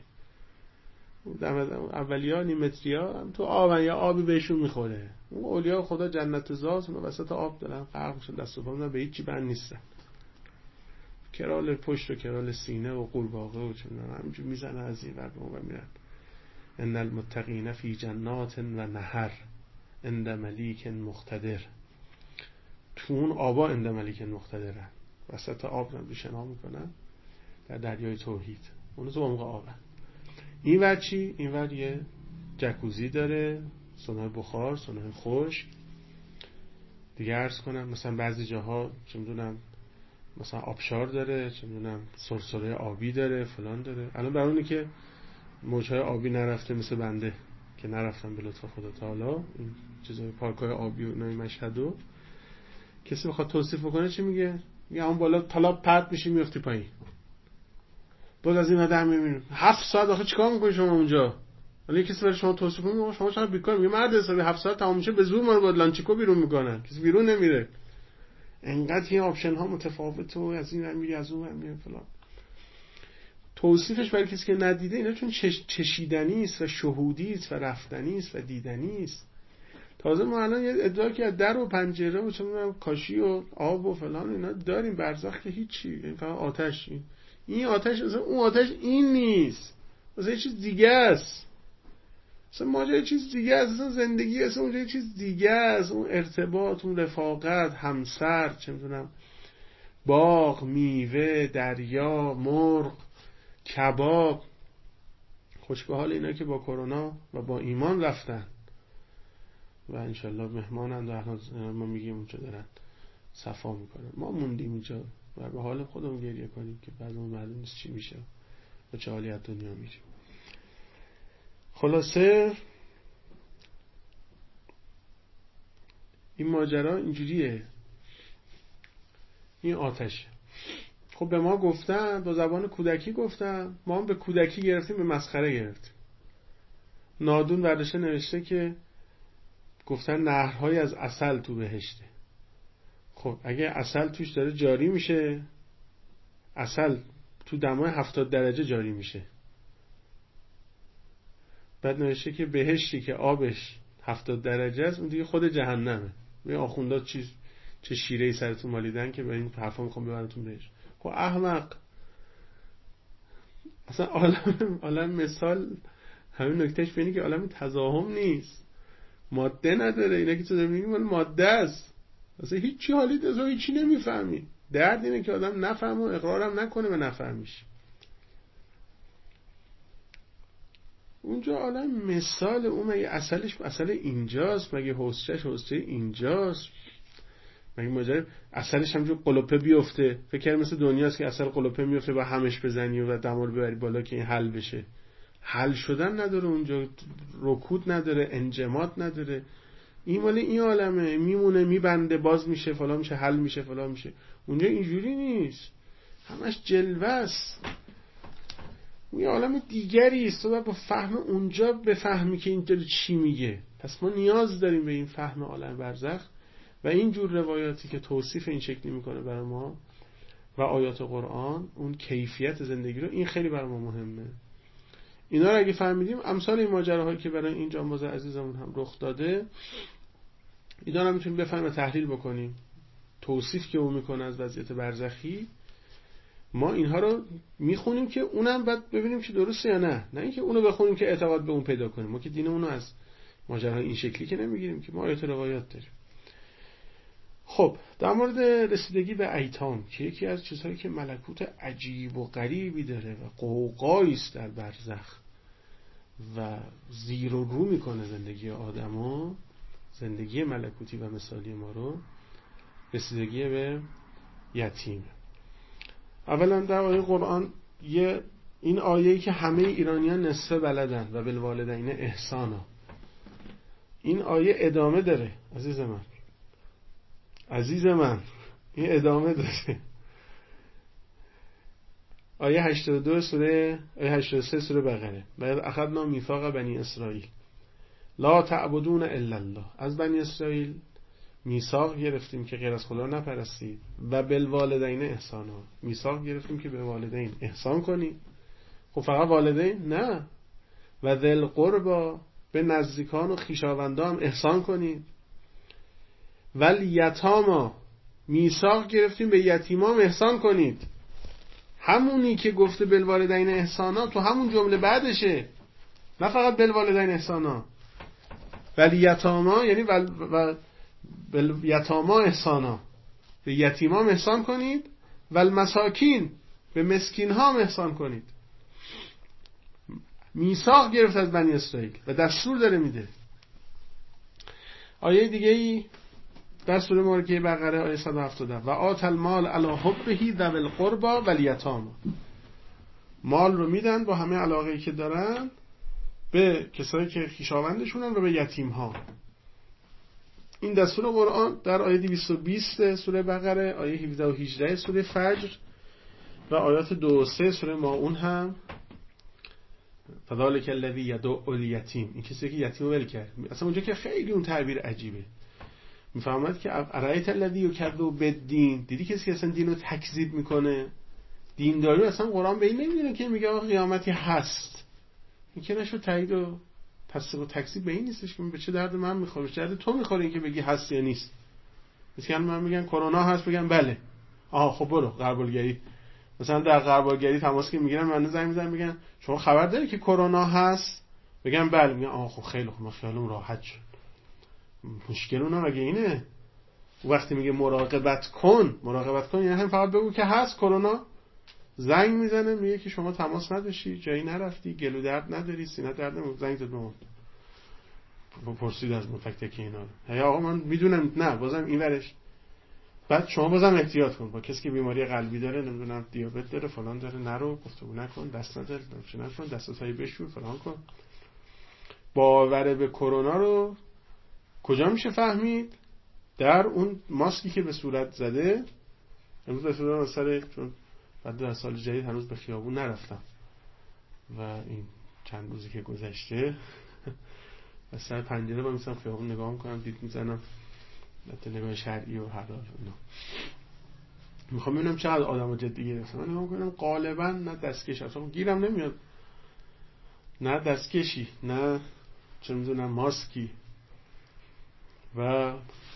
اولیا نیم متری ها هم تو آب، یا آبی بهشون میخوره. اون اولیا خدا جنت ذات اون وسط آب دارن غرق میشن، دست و پا میزنن، به هیچ چی بند نیستن. کرال پشت و کرال سینه و قورباغه و چون همینجور میزنه از این ور به اون ور میرن. ان المتقین فی جنات و نهر عند ملیک مقتدر. تو اون آبا عند ملیک مقتدرن، وسط آب رو شنا میکنن در دریای توحید، اون تو عمق آبه. این ور چی؟ این ور یه جکوزی داره، سونای بخار، سونای خشک. دیگه عرض کنم مثلا بعضی جاها چه میدونم مثلا آبشار داره، چه میدونم سرسره آبی داره، فلان داره. الان برای اونی که موجهای آبی نرفته مثل بنده که نرفتم به لطف خدا تعالی این چیزای پارکای آبی و اینای مشهدو، کسی بخواد توصیف بکنه چی میگه؟ میگه اون بالا طلا پرت میشی میافتی پایین. بعد از این آدم میبینه هفت ساعت آخه چیکار میکنی شما اونجا؟ ولی کسی برای شما توصیف کنه شما چرا بیکار؟ میگه مرد حسابی هفت ساعت تمام میشه به زور ما رو با لانچیکو بیرون میکنن، کسی بیرون نمیره. انقدر این آپشن ها متفاوته و از این ور میری از اون ور میری فلان. توصیفش برای کسی که ندیده اینا چون چشیدنی است و شهودی است و رفتنی است و دیدنی است. تازه ما الان یه ادعا که در و پنجره و چه می‌دونم کاشی و آب و فلان اینا داریم، برزخ که هیچی، این فقط آتش. این این آتش اصلا اون آتش این نیست، اصلا یه چیز دیگه است. اصلا ماجرا یه چیز دیگه است، اصلا زندگی اصلا اونجا یه چیز دیگه است. اون ارتباط، اون رفاقت، همسر، چه می‌دونم باغ، میوه، دریا، مرغ، کباب. خوش به حال اینا که با کرونا و با ایمان رفتن و انشالله مهمانند و ما میگیم اونجا دارن صفا میکنن، ما موندیم اینجا و به حال خودمون گریه کنیم که بعضمون معلوم نیست چی میشه و چه حالی از دنیا میریم. خلاصه این ماجرا اینجوریه، این آتشه. خب به ما گفتن، با زبان کودکی گفتن، ما هم به کودکی گرفتیم، به مسخره گرفتیم. نادون برداشته نوشته که گفتن نهرهای از عسل تو بهشته. خب اگه عسل توش داره جاری میشه، عسل تو دمای هفتاد درجه جاری میشه. بعد نوشته که بهشتی که آبش هفتاد درجه است اون دیگه خود جهنمه. می آخوندا چیز چه شیره‌ای سرتون مالیدن که به این حرفا میخوام ببرتون بهش. خب احمق، اصلا عالم عالم مثال همین نکتهش بینی که عالم تضاهم نیست، ماده نداره. اینا که تو داری میگی مال ماده است، اصلا هیچی حالی داره، هیچی نمیفهمی. درد اینه که آدم نفهمه و اقرارم نکنه به نفهمیش. اونجا عالم مثال، اون مگه اصلش اصل اینجاست؟ مگه حوضچش حوضچه اینجاست؟ مگه ماجرا اصلش همونجور قلوپه بیفته؟ فکر کنم مثل دنیاست که اصل قلوپه میفته با همش بزنی و دمار ببری بالا که این حل بشه. حل شدن نداره اونجا، رکود نداره، انجماد نداره. این مال این عالمه، میمونه، میبنده، باز میشه، فلان میشه، حل میشه، فلان میشه. اونجا اینجوری نیست، همش جلوه است. یه عالم دیگری است، و با فهم اونجا بفهمی که این داره چی میگه. پس ما نیاز داریم به این فهم عالم برزخ و این جور روایاتی که توصیف این شکلی میکنه برای ما و آیات قرآن، اون کیفیت زندگی رو، این خیلی برای ما مهمه. اینا رو اگه فهمیدیم، امثال این ماجراهایی که برای این جانباز عزیزمون هم رخ داده، اینا رو میتونیم بفهمیم و تحلیل بکنیم. توصیف که اون میکنه از وضعیت برزخی، ما اینها رو میخونیم که اونم بعد ببینیم که درسته یا نه، نه اینکه اونو بخونیم که اعتقاد به اون پیدا کنیم. ما که دینمون رو از ماجراهای این شکلی که نمیگیریم، که ما آیات روایات داریم. خب در مورد رسیدگی به ایتام که یکی از چیزهایی که ملکوت عجیب و غریبی داره و قوقایی است در برزخ و زیر و رو میکنه زندگی آدمو، زندگی ملکوتی و مثالی ما رو، رسیدگی به یتیم. اولا در آیه قرآن یه این آیه‌ای که همه ایرانیان نصفه بلدن و بالوالدین احسانا، این آیه ادامه داره عزیز من عزیز من این ادامه داره. آیه هشتاد و دو سوره آیه هشتاد و سه سوره بقره: و اخذنا میثاق بنی اسرائیل لا تعبدون الا الله. از بنی اسرائیل میثاق گرفتیم که غیر از خدا نپرستید و بالوالدین احسانا، میثاق گرفتیم که به والدین احسان کنید. خب فقط والدین نه، و ذل قربا، به نزدیکان و خویشاوندان هم احسان کنید. ول یتاما، میثاق گرفتیم به یتیمام احسان کنید. همونی که گفته بالوالدین احسانا تو همون جمله بعدشه، نه فقط بالوالدین احسانا. ولی یتاما یعنی ول و بل یتاما احسانا، به یتیمام احسان کنید. ول مساکین، به مسکین ها احسان کنید. میثاق گرفت از بنی اسرائیل و دستور داره میده. آیه دیگه ای در سوره مبارکه بقره آیه صد و هفتاد: و آت المال علی حبه ذوی القربى والیتاما، مال رو میدن با همه علاقه‌ای که دارن به کسایی که خویشاوندشونن و به یتیم ها. این دستور قرآن در آیه دویست و بیست سوره بقره، آیه هفده و هجده سوره فجر و آیات دو و سه سوره ماعون هم فذلک الذی یدعو الیتیم، این کسی که یتیم ول کرد. اصلا اونجا که خیلی اون تعبیر عجیبه، میفهمد که ارایت الذی یکذب بالدین، دیدی کسی که اصلا دینو تکذیب میکنه، دینداری اصلا قرآن به این نمیدونه که میگه آقا قیامتی هست. این که نشو تایید و تصدیق و تکذیب به این نیستش که به چه درد من میخوره، چه درد تو میخوره این که بگی هست یا نیست. مثلا من میگن کرونا هست، بگم بله، آها خب برو غربالگری. مثلا در غربالگری تماس که میگیرن من زنگ میزنن میگن شما خبر داری که کرونا هست؟ بگم بله، میگن آها خب خیلی خوب، من خیالم راحت شد. مشکل اونم اگه اینه، وقتی میگه مراقبت کن، مراقبت کن یعنی هم فقط بگو که هست کرونا. زنگ میزنه میگه که شما تماس نداشتی، جایی نرفتی، گلو درد نداری، سینه درد نمیکنه، زنگ زد به ما پرسید از ما تک تک اینا. هی آقا من میدونم، نه بازم این ورش. بعد شما بازم احتیاط کن با کسی که بیماری قلبی داره، نمیدونم دیابت داره، فلان داره، نرو، گفتگو نکن، دست ندار، نمیشه نکن، دستاتایی بشور، فلان کن. باور به کرونا رو کجا میشه فهمید؟ در اون ماسکی که به صورت زده. امروز رسیدم از سر، چون بعد در سال جدید هنوز به خیابون نرفتم و این چند روزی که گذشته از سر پنجره با میسم خیابون نگاه میکنم، دید میزنم، البته نگاه شرعی و حلال اینا، میخوام ببینم چقدر آدمو جدی گرفتن. من نگاه میکنم غالبا نه دستکش، اصلا گیرم نمیاد، نه دستکشی، نه چه میدونم ماسکی، و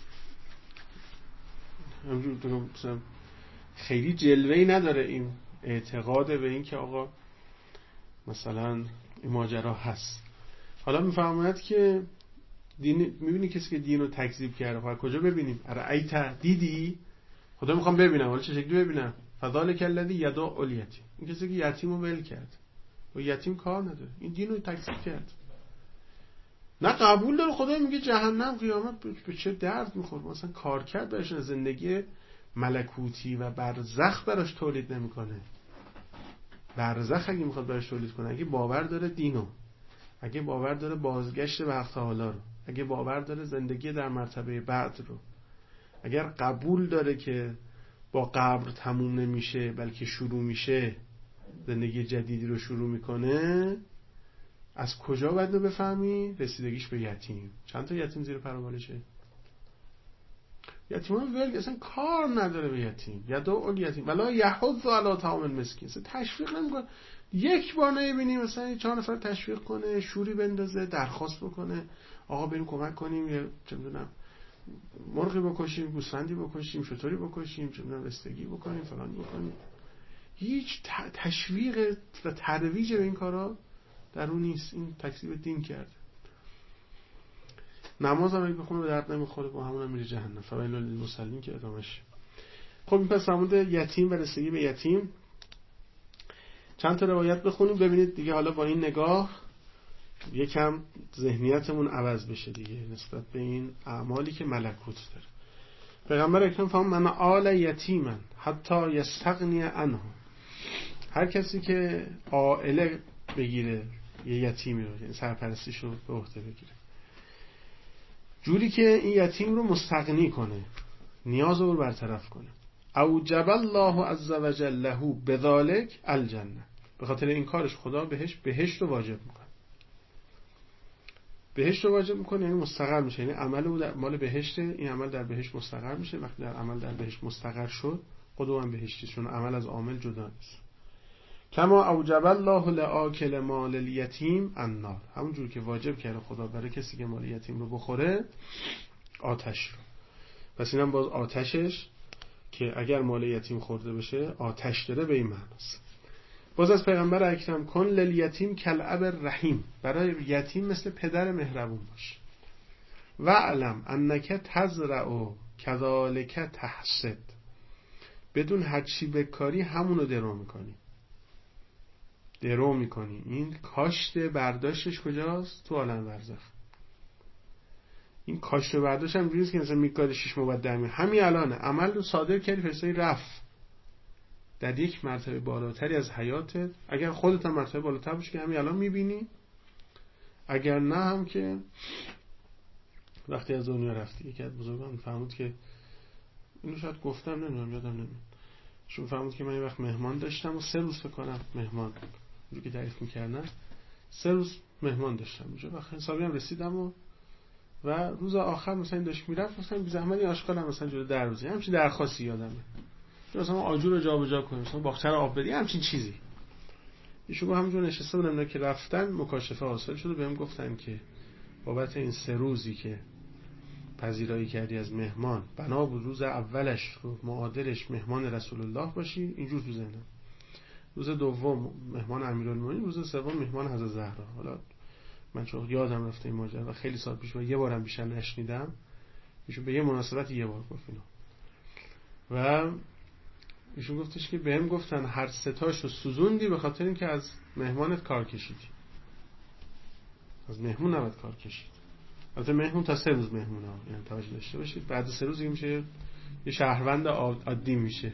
همجور مثلا خیلی جلوه‌ای نداره این اعتقاد به این که آقا مثلا این ماجرا هست. حالا میفهمد که دین، میبینی کسی که دینو تکذیب کرده، خب کجا ببینیم؟ اره ایت دیدی؟ خدا میخوام ببینم، حالا چه شکلی ببینم؟ فذلک الذی یدعو الیتیم، این کسی که یتیمو ول کرد و یتیم کار نداره، این دینو تکذیب کرد، نه قبول داره. خدا میگه جهنم قیامت به چه درد میخوره، مثلا کار کرد برش، زندگی ملکوتی و برزخ براش تولید نمیکنه. برزخ اگه میخواد براش تولید کنه، اگه باور داره دینو، اگه باور داره بازگشت به وقت حالا رو، اگه باور داره زندگی در مرتبه بعد رو، اگر قبول داره که با قبر تموم نمیشه بلکه شروع میشه زندگی جدیدی رو شروع میکنه، از کجا باید رو بفهمی؟ رسیدگیش به یتیم. چند تا یتیم زیر پروبالشه؟ یتیم ها ول اصلا کار نداره به یتیم. یدعو الیتیم ولا یحض علی طعام المسکین، اصلا تشویق نمیکنه. یک بار نمیبینیم مثلا چهار نفر تشویق کنه، شوری بندازه، درخواست بکنه آقا بریم کمک کنیم، یا چه میدونم مرغی بکشیم، گوسفندی بکشیم، شتری بکشیم، چه میدونم رستگی بکنیم، فلان بکنیم. هیچ تشویق و ترویج به این کارا در اون نیست. این تکذیب دین کرده. نماز هم اگه بخونه به درد نمیخوره، با همون هم میره جهنم. فویل للمصلین که ادامش. خب این پس فرمود یتیم و رسیدگی به یتیم. چند تا روایت بخونیم ببینید دیگه، حالا با این نگاه یکم ذهنیتمون عوض بشه دیگه نسبت به این اعمالی که ملکوت داره. پیغمبر اکرم فرمود من آل یتیمن حتی یستغنی عنه، هر کسی که عائله بگیره یه یتیمی رو، یعنی سرپرستیش رو به عهده بگیره، جوری که این یتیم رو مستغنی کنه، نیاز رو برطرف کنه، اوجب الله عز وجل له بذلک الجنه، به خاطر این کارش خدا بهش بهشت رو واجب میکنه. بهشت رو واجب میکنه یعنی مستقر میشه، یعنی عمل او در مال بهشت، این عمل در بهشت مستقر میشه. وقتی در عمل در بهشت مستقر شد، خدا هم بهشتی، چون عمل از عامل جدا نیست. کما اوجب الله لآکل مال الیتیم النار، همون جور که واجب کرده خدا برای کسی که مال یتیم رو بخوره آتش رو. پس اینم باز آتشش که اگر مال یتیم خورده بشه آتش داره، به این معناست. باز از پیغمبر اکرم کن للیتیم کالاب الرحیم، برای یتیم مثل پدر مهربون باش. و علم انک تزرع کذالک تحصد، بدون هر چی بکاری همونو درو میکنی. درو میکنی. این کاشت برداشتش کجاست؟ تو عالم برزخ. این کاشت برداشت هم جوریست که مثلا میکاری شش مبد درمی همین الانه عمل رو صادر کردی، فرستادی رفت در یک مرتبه بالاتری از حیاتت. اگر خودت هم مرتبه بالاتر باشی که همین الان میبینی، اگر نه هم که وقتی از دنیا رفتی. یکی از بزرگان فرمود که اینو شاید گفتم نمیدونم یادم نمیاد، شون فرمود که من یه وقت مهمان داشتم و سه روز فکر کنم مهمان اونجوری که تعریف میکردن سه روز مهمان داشتم اونجا. وقت حسابی هم رسیدم و و روز آخر مثلا داشت میرفت، مثلا بی زحمتی آشغالم مثلا جلوی در روزی همچین درخواستی یادمه، مثلا آجور رو جابجا کنیم، مثلا باغچه رو آب بدی، همچین چیزی. ایشون همونجور نشسته بودن که رفتن مکاشفه حاصل شد و بهم گفتن که بابت این سه روزی که پذیرایی کردی از مهمان، بنا بود روز اولش رو معادلش مهمان رسول الله باشی، اینجور تو ذهنم. روز دوم مهمان امیرالمومنین، روز سوم مهمان حضرت زهرا. حالا من چون یادم رفته این ماجرا و خیلی سال پیش و یه بارم بیشتر نشنیدم، ایشون به یه مناسبت یه بار گفت اینو. و ایشون گفتش که بهم گفتن هر سه تاشو سوزوندی به خاطر اینکه از مهمانت کار کشیدی. از مهمون نباید کار کشید. البته مهمون تا سه روز مهمونه، یعنی توجه داشته باشید. بعد سه روز دیگه میشه یه شهروند عادی میشه.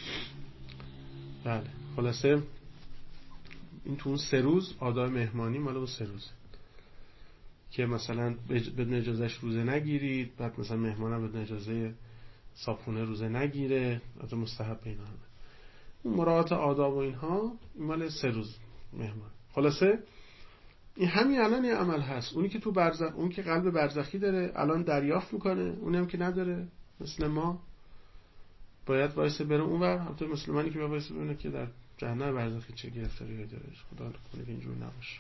بله خلاصه این تو اون سه روز آداب مهمانی مال اون سه روز که مثلا بدون اجازهش روزه نگیرید، بعد مثلا مهمانم بدون اجازه صابخونه روزه نگیره، از مستحب اینا همه اون مراعات آداب و اینها، این مال سه روز مهمان. خلاصه این همین الان یه عمل هست. اونی که تو برزخ، اون که قلب برزخی داره الان دریافت میکنه، اونی هم که نداره مثل ما باید وایسه بره اونور. البته مسلمانی که باید وایسه ببینه که در جهنم برزخی چه گرفتاری داره، خدا کنه که اینجور نباشه.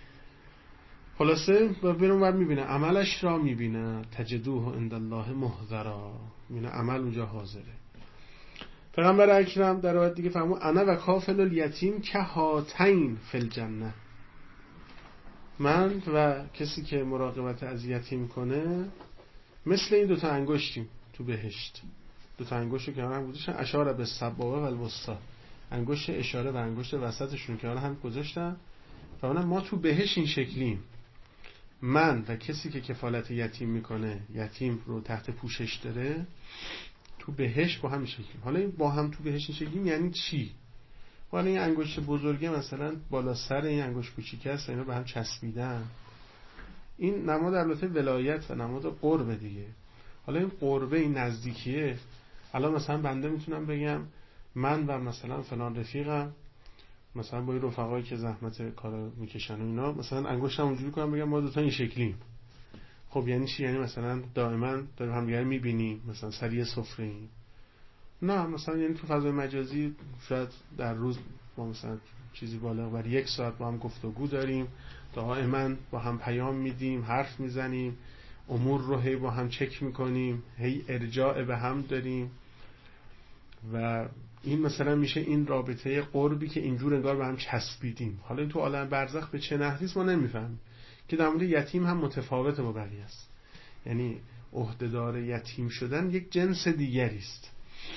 خلاصه و بره اونور میبینه عملش را میبینه، تجدوه عند الله محضرا، میبینه عمل اونجا حاضره. پیغمبر اکرم در روایت دیگه فرمود انا و کافل الیتیم که هاتین فی الجنه، من و کسی که مراقبت از یتیم کنه مثل این دوتا انگشتیم تو بهشت. دوتا انگشت که هم گذاشتن، اشاره به سبابه و الوسطا، انگشت اشاره و انگشت وسطشون که هم گذاشتن. فرمودن ما تو بهشت این شکلیم، من و کسی که کفالت یتیم میکنه، یتیم رو تحت پوشش داره، تو بهشت با هم شکلیم. حالا این با هم تو بهشت شکلیم یعنی چی؟ حالا این انگشت بزرگه مثلا بالا سر این انگشت کوچیکه است، اینا به هم چسبیدن، این نماد البته ولایت و نماد قرب دیگه. حالا این قربه، این نزدیکیه، الان مثلا بنده میتونم بگم من و مثلا فلان رفیقم مثلا با این رفقایی که زحمت کارا میکشن و اینا، مثلا انگشتم اونجوری کنم بگم ما دو تا این شکلیم. خب یعنی چی؟ یعنی مثلا دائما داریم همدیگه رو میبینیم، مثلا سر یه سفره‌ایم. نه، مثلا یعنی تو فضای مجازی شاید در روز ما مثلا چیزی بالا بر یک ساعت با هم گفتگو داریم، دائما با هم پیام میدیم، حرف میزنیم، امور رو هی با هم چک میکنیم، هی ارجاع به هم داریم و این مثلا میشه این رابطه قربی که اینجور انگار به هم چسبیدیم. حالا این تو عالم برزخ به چه نحوی ما نمیفهمیم. که در مورد یتیم هم متفاوت با بقیه است. یعنی عهدهدار یتیم شدن یک جنس دیگری است،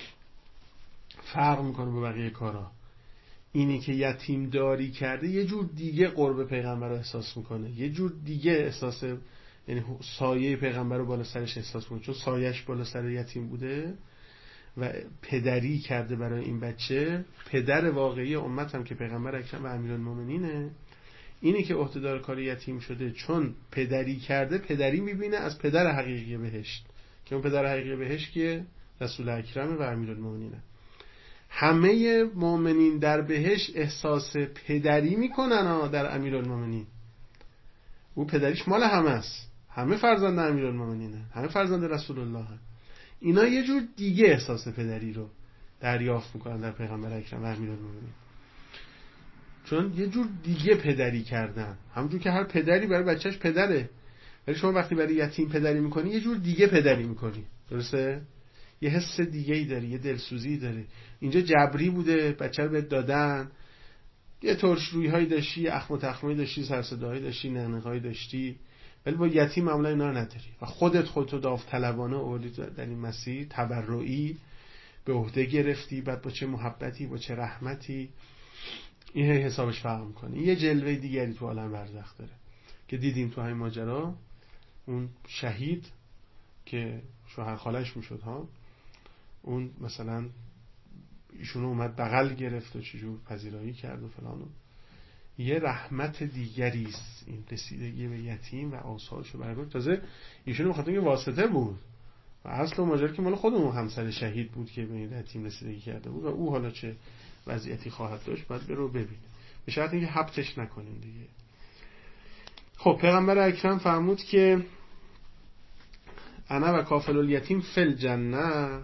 فرق میکنه با بقیه کارا. اینی که یتیم داری کرده یه جور دیگه قرب پیغمبر رو احساس میکنه، یه جور دیگه احساس، یعنی سایه پیغمبر رو بالا سرش احساس میکنه، چون سایش بالا سر یتیم بوده و پدری کرده برای این بچه. پدر واقعی امت هم که پیغمبر اکرم و امیرالمومنینه. اینی که عهدهدار کار یتیم شده چون پدری کرده، پدری میبینه از پدر حقیقی بهشت، که اون پدر حقیقی بهشت که رسول اکرم و امیرالمومنینه. همه مؤمنین در بهشت احساس پدری میکنن در امیرالمومنین. او پدریش مال همه است، همه فرزند امیرالمومنینه، همه فرزند رسول الله هست. اینا یه جور دیگه احساس پدری رو دریافت میکنن در پیغمبر اکرم و امیرالمومنین، چون یه جور دیگه پدری کردن. همونجور که هر پدری برای بچهش پدره، ولی شما وقتی برای یتیم پدری میکنی یه جور دیگه پدری میکنی. درسته؟ یه حس دیگه ای داری، یه دلسوزی داری. اینجا جبری بوده، بچه رو بهت دادن، یه ترش روی هایی داشتی، اخم و تخمهایی داشتی، سرصداهایی داشتی، نقنقهایی داشتی، ولی با یتیم معمولا اینا رو نداری و خودت خودتو داوطلبانه آوردی در این مسیر، تبرعی به عهده گرفتی. بعد با چه محبتی، با چه رحمتی این هی حسابش فرق میکنه. یه جلوه دیگری تو عالم برزخ داره که دیدیم تو همین ماجرا. اون شهید که شوهر خالش میشد ها، اون مثلا ایشونو اومد بغل گرفت و چجور پذیرایی کرد و فلانو. یه رحمت دیگری است این رسیدگی به یتیم و آثارشو برگرد. تازه ایشونو بخاطر اینکه واسطه بود و اصل ماجرا که مال خودمون همسر شهید بود که به این یتیم رسیدگی کرده بود و او حالا چه وضعیتی خواهد داشت باید برو ببین، به شرط اینکه حبسش نکنین دیگه. خب پیغمبر اکرم فرمود که انا و کافل الیتیم فی الجنه.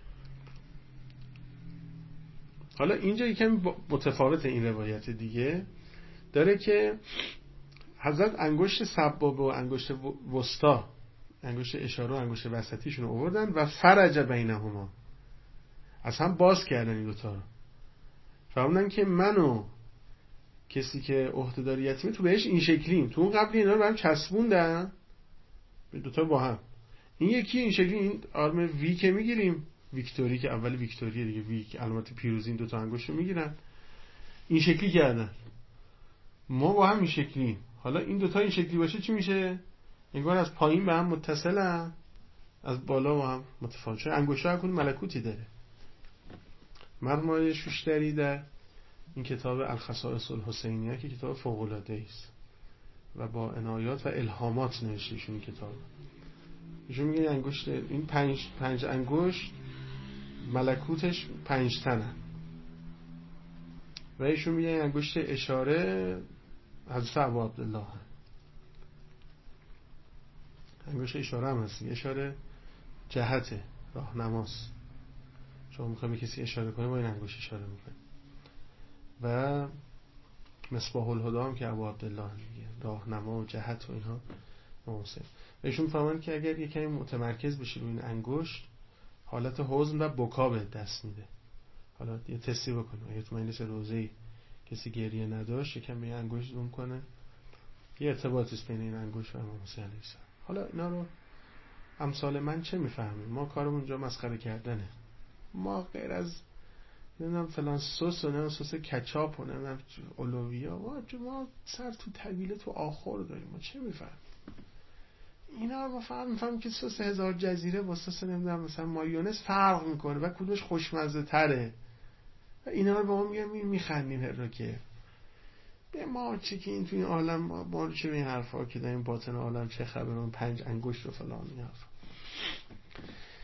حالا اینجا یکم متفاوت این روایت دیگه داره که حضرت انگشت سبابه و انگشت وسطا، انگشت اشاره و انگشت وسطیشون رو آوردن و فرج بینهما، از هم باز کردن این دوتا رو. فرمودن که منو کسی که عهدهدار یتیمه تو بهش این شکلیم، تو اون قبلی اینا رو برام چسبوندن به دوتا با هم. این یکی این شکلی، این آرم وی که میگیریم، ویکتوری که اول ویکتوریه دیگه، وی که علامت پیروزی، این دوتا انگشت رو میگیرن این شکلی کردن. ما با هم این شکلیم. حالا این دوتا این شکلی باشه چی میشه؟ انگار از پایین به هم متصلن، از بالا با هم متفاوت. چون انگشت‌ها هر ملکوتی داره. مرحوم شوشتری در این کتاب الخصائص الحسینیه که کتاب فوق‌العاده است و با عنایات و الهامات نوشته ایشون کتاب. ایشون میگه انگشت این پنج پنج انگشت ملکوتش پنج تنه و ایشون میگه انگشت اشاره حضرت ابو عبدالله، انگشت اشاره هم هست، اشاره جهت راهنماست. شما میخوای به کسی اشاره کنی با این انگشت اشاره میکنی. و مصباح الهدی هم که ابو عبدالله میگه راهنما و جهت و اینها موثق. ایشون فهمن که اگر یکی متمرکز بشی روی این انگشت حالت حزن و بکا به دست میده. حالا یه تستی بکن، اگه تو مجلس روزه‌ای کسی گریه نداشت یکم به انگشت زوم کنه، یه ارتباطی است بین این انگشت و امام حسین علیه السلام. حالا اینا رو امثال من چه میفهمیم؟ ما کارمون اونجا مسخره کردنه. ما غیر از نمیدونم فلان سس و نمیدونم سس کچاپ و نمیدونم اولویا، ما سر تو طویله تو آخر داریم. ما چه میفهمیم؟ اینا رو ما فهم میفهمیم که سس هزار جزیره با سس نمیدونم مثلا مایونز فرق میکنه و کدومش خوشمزه تره و اینا رو با ما میگم میخندیم هر رو که به ما چه که این توی این عالم ما, ما رو چه به این حرفا که در این باطن عالم چه خبرون پنج انگشت و فلان این حرفا.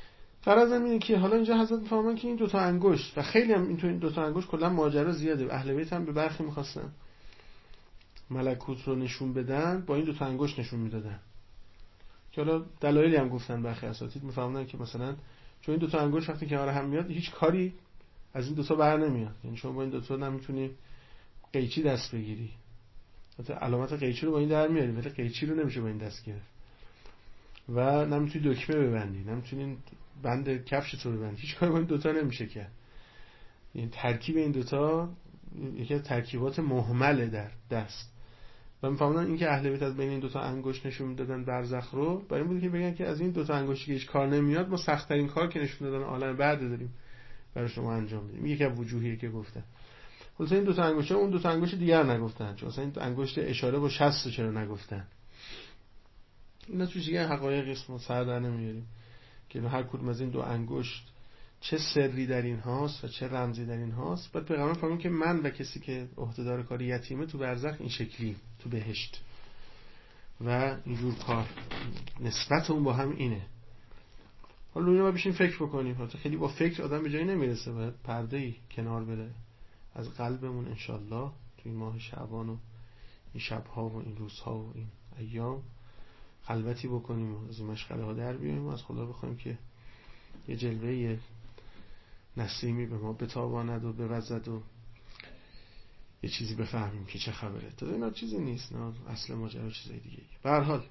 غرض اینه که حالا اینجا حضرت میفهمن که این دوتا انگشت و خیلی هم اینطور این دوتا انگشت کلا ماجرا زیاده. اهل بیت هم به برخی میخواستن ملکوت رو نشون بدن، با این دوتا انگشت نشون میدادن، که حالا دلایلی هم گفتن برخی اساتید میفهمن که مثلا چون این دوتا انگشت وقتی کنار هم میاد هیچ کاری از این دوتا بر نمیاد، یعنی شما با این دوتا نمیتونی قیچی دست بگیری، حتی علامت قیچی رو با این در میاری ولی قیچی رو نمیشه با این دست گرفت، و نمیتونی دکمه ببندی، نمیتونی بند کفش رو ببندی، هیچ کاری با این دوتا نمیشه کرد. این ترکیب این دوتا یکی از ترکیبات مهمله در دست. و میفهمن اینکه اهل بیت از بین این دوتا انگشت نشون میدادن برزخ رو، برای این بود که بگن که از این دوتا انگشتی که هیچ کار نمیاد، ما سخت ترین کار که نشون دادن عالم بعد داریم برای شما انجام میدیم. یکی از وجوهیه که گفتن. خلاص این دوتا انگشت اون دوتا انگشت دیگر نگفتن، چون اصلا این انگشت اشاره با شست چرا نگفتن. اینا توش دیگه حقایقی است ما سر در نمیاریم که هر کدوم از این دو انگشت چه سری در این هاست و چه رمزی در این هاست. بعد پیغمبر فرمود که من و کسی که عهدهدار کار یتیمه تو برزخ این شکلی تو بهشت، و اینجور کار نسبت اون با هم اینه. حالا اینو ما بشین فکر بکنیم. حالا خیلی با فکر آدم به جایی نمیرسه، باید پرده‌ای کنار بره از قلبمون انشالله تو این ماه شعبان و این شبها و این روزها و این ایام خلوتی بکنیم و از این مشغله ها در بیاییم و از خدا بخوایم که یه جلوه نسیمی به ما بتاباند و بوزد و یه چیزی بفهمیم که چه خبره. تا اینا چیزی نیست، نه اصل ماجرا چیزای دیگه. به هر حال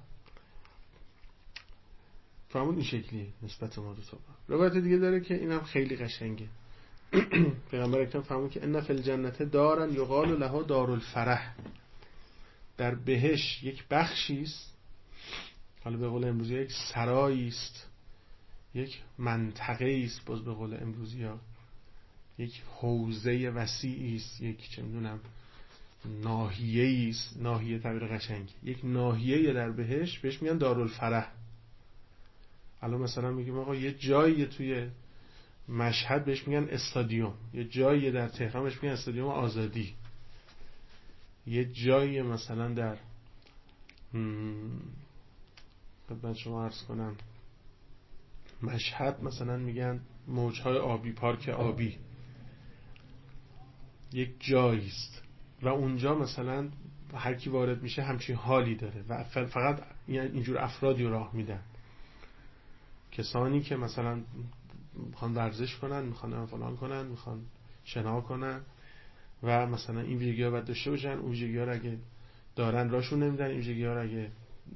فرمود این شکلی نسبت ما دو تا. روایت دیگه داره که اینم خیلی قشنگه. پیغمبر اکرم فرمود که ان فی الجنه دارا یقال لها دار الفرح، در بهشت یک بخشی است، حالا به قول امروزی یک سرایی است، یک منطقه است، باز به قول امروزی ها یک حوزه وسیعی است، یک چه میدونم ناحیه‌ای است. ناحیه تعبیر قشنگ، یک ناحیه در بهشت بهش میگن دارالفرح. الان مثلا میگیم آقا یه جایی توی مشهد بهش میگن استادیوم، یه جایی در تهران بهش میگن استادیوم آزادی، یه جایی مثلا در خدمت شما عرض کنم مشهد مثلا میگن موجهای آبی، پارک آبی، یک جایی است و اونجا مثلا هر کی وارد میشه همچین حالی داره و فقط اینجور افرادی راه میدن، کسانی که مثلا میخوان ورزش کنن، میخوان فلان کنن، میخوان شنا کنن و مثلا این ویژگی‌ها باید داشته باشن، اون ویژگی‌ها رو اگه دارن راشون نمیدن، این ویژگی‌ها رو اگه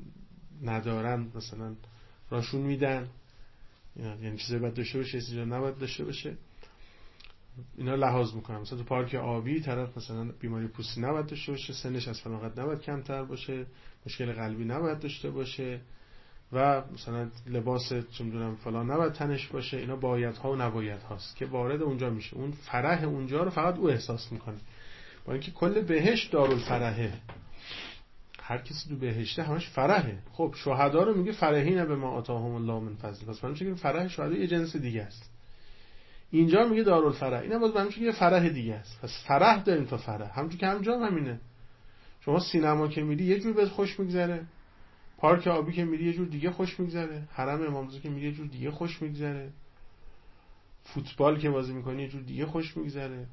ندارن مثلا راشون میدن، یعنی چیزی باید داشته باشه، چیزی نباید داشته باشه. اینا لحاظ میکنم. مثلا تو پارک آبی طرف مثلا بیماری پوستی نباید داشته باشه، سنش از فلان قد نباید کمتر باشه، مشکل قلبی نباید داشته باشه و مثلا لباس چه میدونم فلان نباید تنش باشه. اینا بایدها و نبایدهاست که وارد اونجا میشه. اون فرح اونجا رو فقط او احساس میکنه، با اینکه کل بهشت دارالفرحه، هر کسی تو بهشته همش فرحه. خب شهدا رو میگه فرحین به ما آتاهم الله من فضل، پس من میگم فرح شهدا یه جنس دیگه است. اینجا میگه دارالفرح، اینم باز من میگم یه فرح دیگه است. پس فرح داریم تا فرح، همونجوری که همجا هم همینه. شما سینما که میری یه جور بهت خوش میگذره، پارک آبی که میری یه جور دیگه خوش میگذره، حرم امام رضا که میری یه جور دیگه خوش میگذره، فوتبال که بازی میکنی یه جور دیگه خوش میگذره،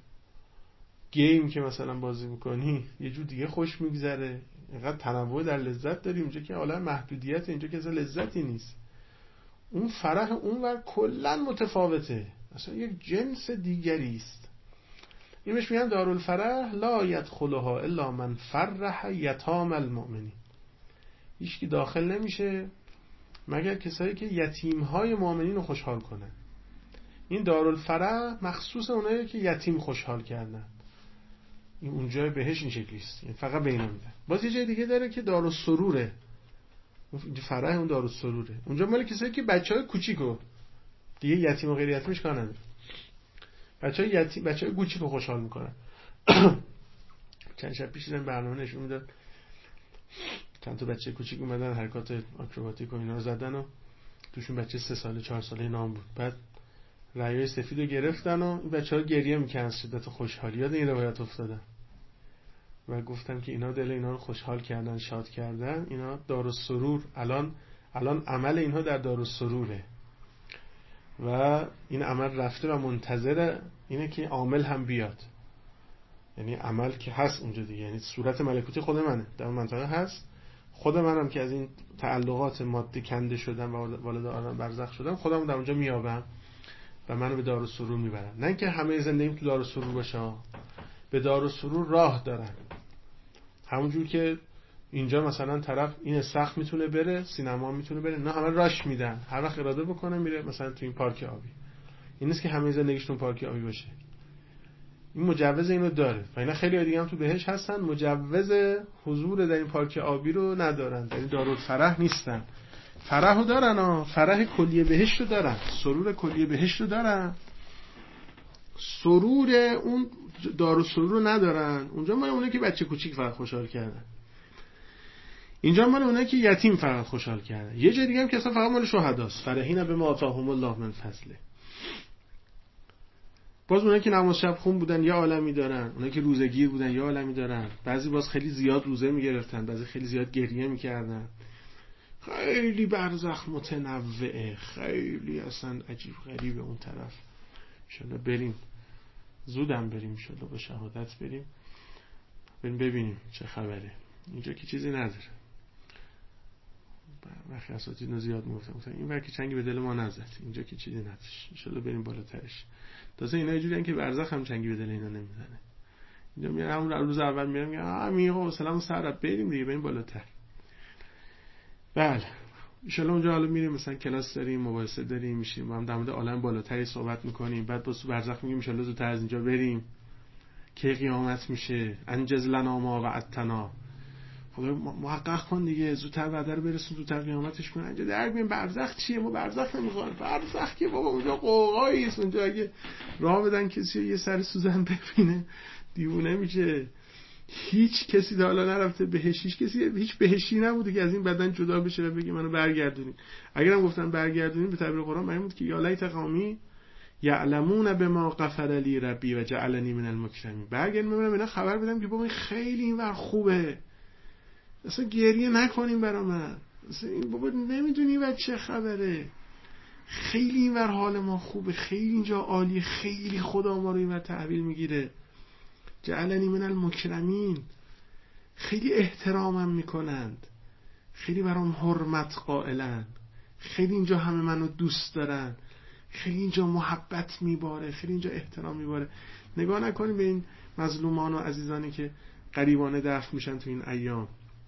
گیم که مثلا بازی میکنی یه جور دیگه خوش میگذره. اینقدر تنوع در لذت داریم اینجا که عالم محدودیت، اینجا که اصلا لذتی نیست. اون فرح اونور کلا متفاوته، اصلا یک جنس دیگری است. این بهش میگن دارالفرح لا یدخلها الا من فرح یتام المؤمنین. هیچ کی داخل نمیشه مگر کسایی که یتیم‌های مؤمنین رو خوشحال کنن. این دارالفرح مخصوص اونایی که یتیم خوشحال کردن. این اونجای بهش این شکلی است، یعنی فقط به اینا میدن. باز یه جای دیگه داره که دارالسروره، اون فرح اون دارالسروره. اونجا مال کسایی که بچهای کوچیکو دیگه یتیم و غیر یتیمش کار نداره، بچهای یتیم بچهای کوچیکو خوشحال میکنن. چند شب پیش دیدم برنامه نشون میداد چند تا بچه کوچیک اومدن حرکات آکروباتیک و اینا رو زدن و توشون بچه سه ساله چهار ساله نام بود. بعد رأیای سفید رو گرفتن و این بچه‌ها گریه میکنن از شدت خوشحالی. یاد این روایت افتادم و گفتم که اینا دل اینا رو خوشحال کردن، شاد کردن. اینا دارالسرور، الان الان عمل اینها در دارالسروره. و این عمل رفته و منتظر اینه که عامل هم بیاد. یعنی عمل که هست اونجا دیگه، یعنی صورت ملکوتی خود منه در اون منطقه هست، خود منم که از این تعلقات مادی کنده شدم و والد عالم برزخ شدم، خودم در اونجا میابم و منو به دار و سرور میبرن. نه اینکه همه زندگیم تو دار و سرور باشه، به دار و سرور راه دارن. همونجور که اینجا مثلا طرف این سخت میتونه بره، سینما میتونه بره، نه همه راش میدن، هر وقت اراده بکنه میره مثلا تو این پارک آبی. این نیست که همه زندگیش تو پارک آبی باشه. این مجوز اینو داره و اینا خیلی دیگه هم تو بهش هستن مجوز حضور در این پارک آبی رو ندارن، در این دارالفرح نیستن. فرحو دارن ها، فرح کلیه بهشت رو دارن، سرور کلیه بهشت رو دارن، سرور اون دار و سرور رو ندارن. اونجا مال اونه که بچه کوچیک فقط خوشحال کردن، اینجا مال اونه که یتیم فقط خوشحال کردن. یه جای دیگه هم که اصلا فقط مال شهداست، فرحین بما آتاهم الله من فضله. باز اونایی که نماز شب خون بودن یه عالمی دارن، اونایی که روزه‌گیر بودن یه عالمی دارن. بعضی باز خیلی زیاد روزه میگرفتن، بعضی خیلی زیاد گریه میکردن. خیلی برزخ متنوعه، خیلی اصلا عجیب غریبه اون طرف. ان شاءالله بریم، زودم بریم ان شاءالله، با شهادت بریم بریم ببینیم چه خبره. اینجا که چیزی نداره. وقتی اساتید رو زیاد میگفتن این وقتی چنگی به دل ما نزد، اینجا که چیزی نداره. ان شاءالله بریم بالاترش. تازه اینا یه جوریه که برزخ هم چنگی به دل اینا نمیزنه. اینجا میگم همون روز اول میگم آ میگم سلام سر بریم دیگه، بریم بالاتر. بله ان شاءالله اونجا حالا میریم مثلا کلاس داریم، مباحثه داریم، میشیم با هم در مورد عالم بالاتری صحبت میکنیم. بعد با برزخ میگیم ان شاءالله زودتر از اینجا بریم که قیامت میشه. انجز لنا ما وعدتنا. خب محقق کن دیگه، زودتر وعده رو برسون، زودتر قیامتش کن. اینجا در ببین برزخ چیه، ما برزخ نمیخوایم. برزخ که بابا اونجا قوقایی است، اونجا اگه راه بدن کسی یه سر سوزن ببینه دیوونه میشه. هیچ کسی تا حالا نرفته بهش، هیچ کسی هیچ بهشی نبوده که از این بدن جدا بشه و بگه منو برگردونین. اگرم گفتن برگردونین به تعبیر قرآن معنی بود که یا لیت قومی یعلمون بما غفر لی ربی و جعلنی من المکرمین. برگردم ببینم اینا خبر بدم که بابا این خیلی اینور خوبه، اصلا گریه نکنیم برا من، اصلا این بابا نمیدونی بعد چه خبره، خیلی اینور حال ما خوبه، خیلی اینجا عالیه، خیلی خدا ما رو اینور تحویل میگیره. جعلنی من المکرمین. خیلی احترامم میکنند، خیلی برام حرمت قائلن، خیلی اینجا همه منو دوست دارن، خیلی اینجا محبت میباره، خیلی اینجا احترام میباره. نگاه نکنیم به این مظلومان و عزیزانی که غریبانه دفن میشن تو این ایام.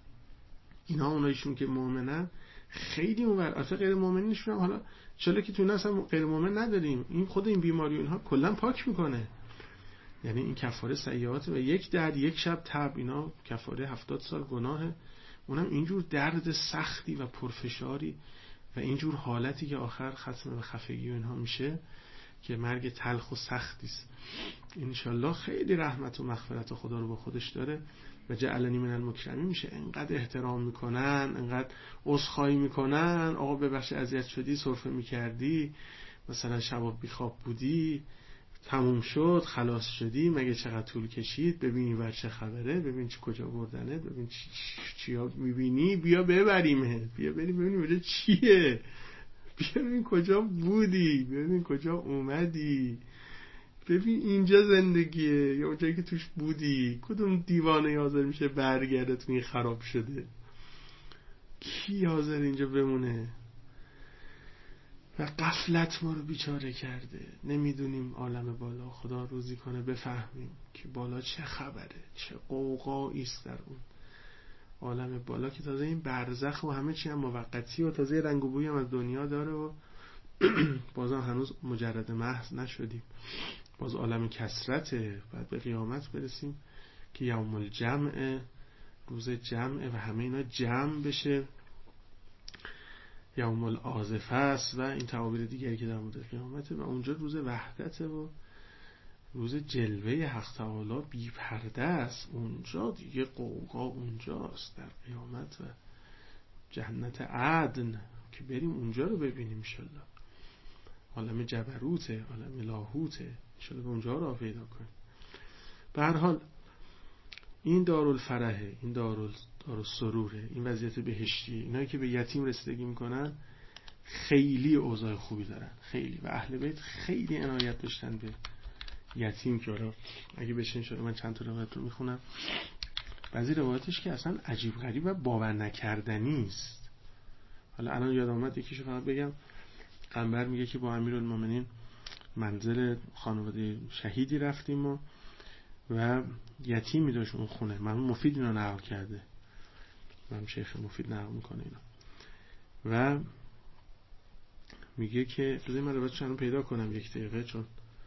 اینا اونایشون که مؤمنن خیلی اونور، اصلا غیر مؤمنینشون هم حالا چاله که تو ناس هم غیر مؤمن نداریم، این خود این بیماری و اینها کلا پاک میکنه. یعنی این کفاره سیئات و یک درد یک شب تب، اینا کفاره هفتاد سال گناهه. اونم اینجور درد سختی و پرفشاری و اینجور حالتی که آخر ختم به خفگی و اینها میشه که مرگ تلخ و سختی است. انشالله خیلی رحمت و مغفرت خدا رو با خودش داره و جعلنی من المکرمین میشه. انقدر احترام میکنن، انقدر عذرخواهی میکنن، آقا ببخش اذیت شدی، سرفه میکردی، مثلا شب بیخواب بودی، تموم شد، خلاص شدی، مگه چقدر طول کشید، ببین این ور چه خبره، ببین چی کجا بردنه، ببین چی چیا میبینی، بیا ببریمه، بیا بریم ببینیم اونجا چیه، بیا ببین کجا بودی، ببین کجا اومدی، ببین اینجا زندگیه یا اونجایی که توش بودی. کدوم دیوانه حاضر میشه برگرده تو این خراب شده؟ کی حاضر اینجا بمونه؟ و غفلت ما رو بیچاره کرده، نمیدونیم عالم بالا. خدا روزی کنه بفهمیم که بالا چه خبره، چه قوقایی است در اون عالم بالا که تازه این برزخ و همه چی هم موقتی و تازه رنگ و بوی هم از دنیا داره و بازم هنوز مجرد محض نشدیم. باز عالم کثرته، بعد به قیامت برسیم که یوم الجمع، روز جمع و همه اینا جمع بشه، یوم العازفه است و این تعابیر دیگری که در مورد قیامته. و اونجا روز وحدته و روز جلوه حق تعالی بی پرده است. اونجا دیگه قوقا اونجاست در قیامت و جنت عدن که بریم اونجا رو ببینیم انشالله. عالم جبروته، عالم لاهوته، انشالله به اونجا راه پیدا کنیم. به هر حال این دارالفرحه، این دارال دارالسروره، این وضعیت بهشتی، اینایی که به یتیم رسیدگی میکنن خیلی اوضاع خوبی دارن، خیلی، و اهل بیت خیلی عنایت داشتن به یتیم. که اگه بشین شده من چند تا روایت رو میخونم. بعضی روایتش که اصلا عجیب غریب و باور نکردنی است. حالا الان یاد اومد یکیشو فقط بگم. قنبر میگه که با امیرالمومنین منزل خانواده شهیدی رفتیم و و یتیمی داشت اون خونه. من مفید اینو نقل کرده، من شیخ مفید نقل میکنه اینو، و میگه که بذارید من روایتش رو پیدا کنم یک دقیقه، چون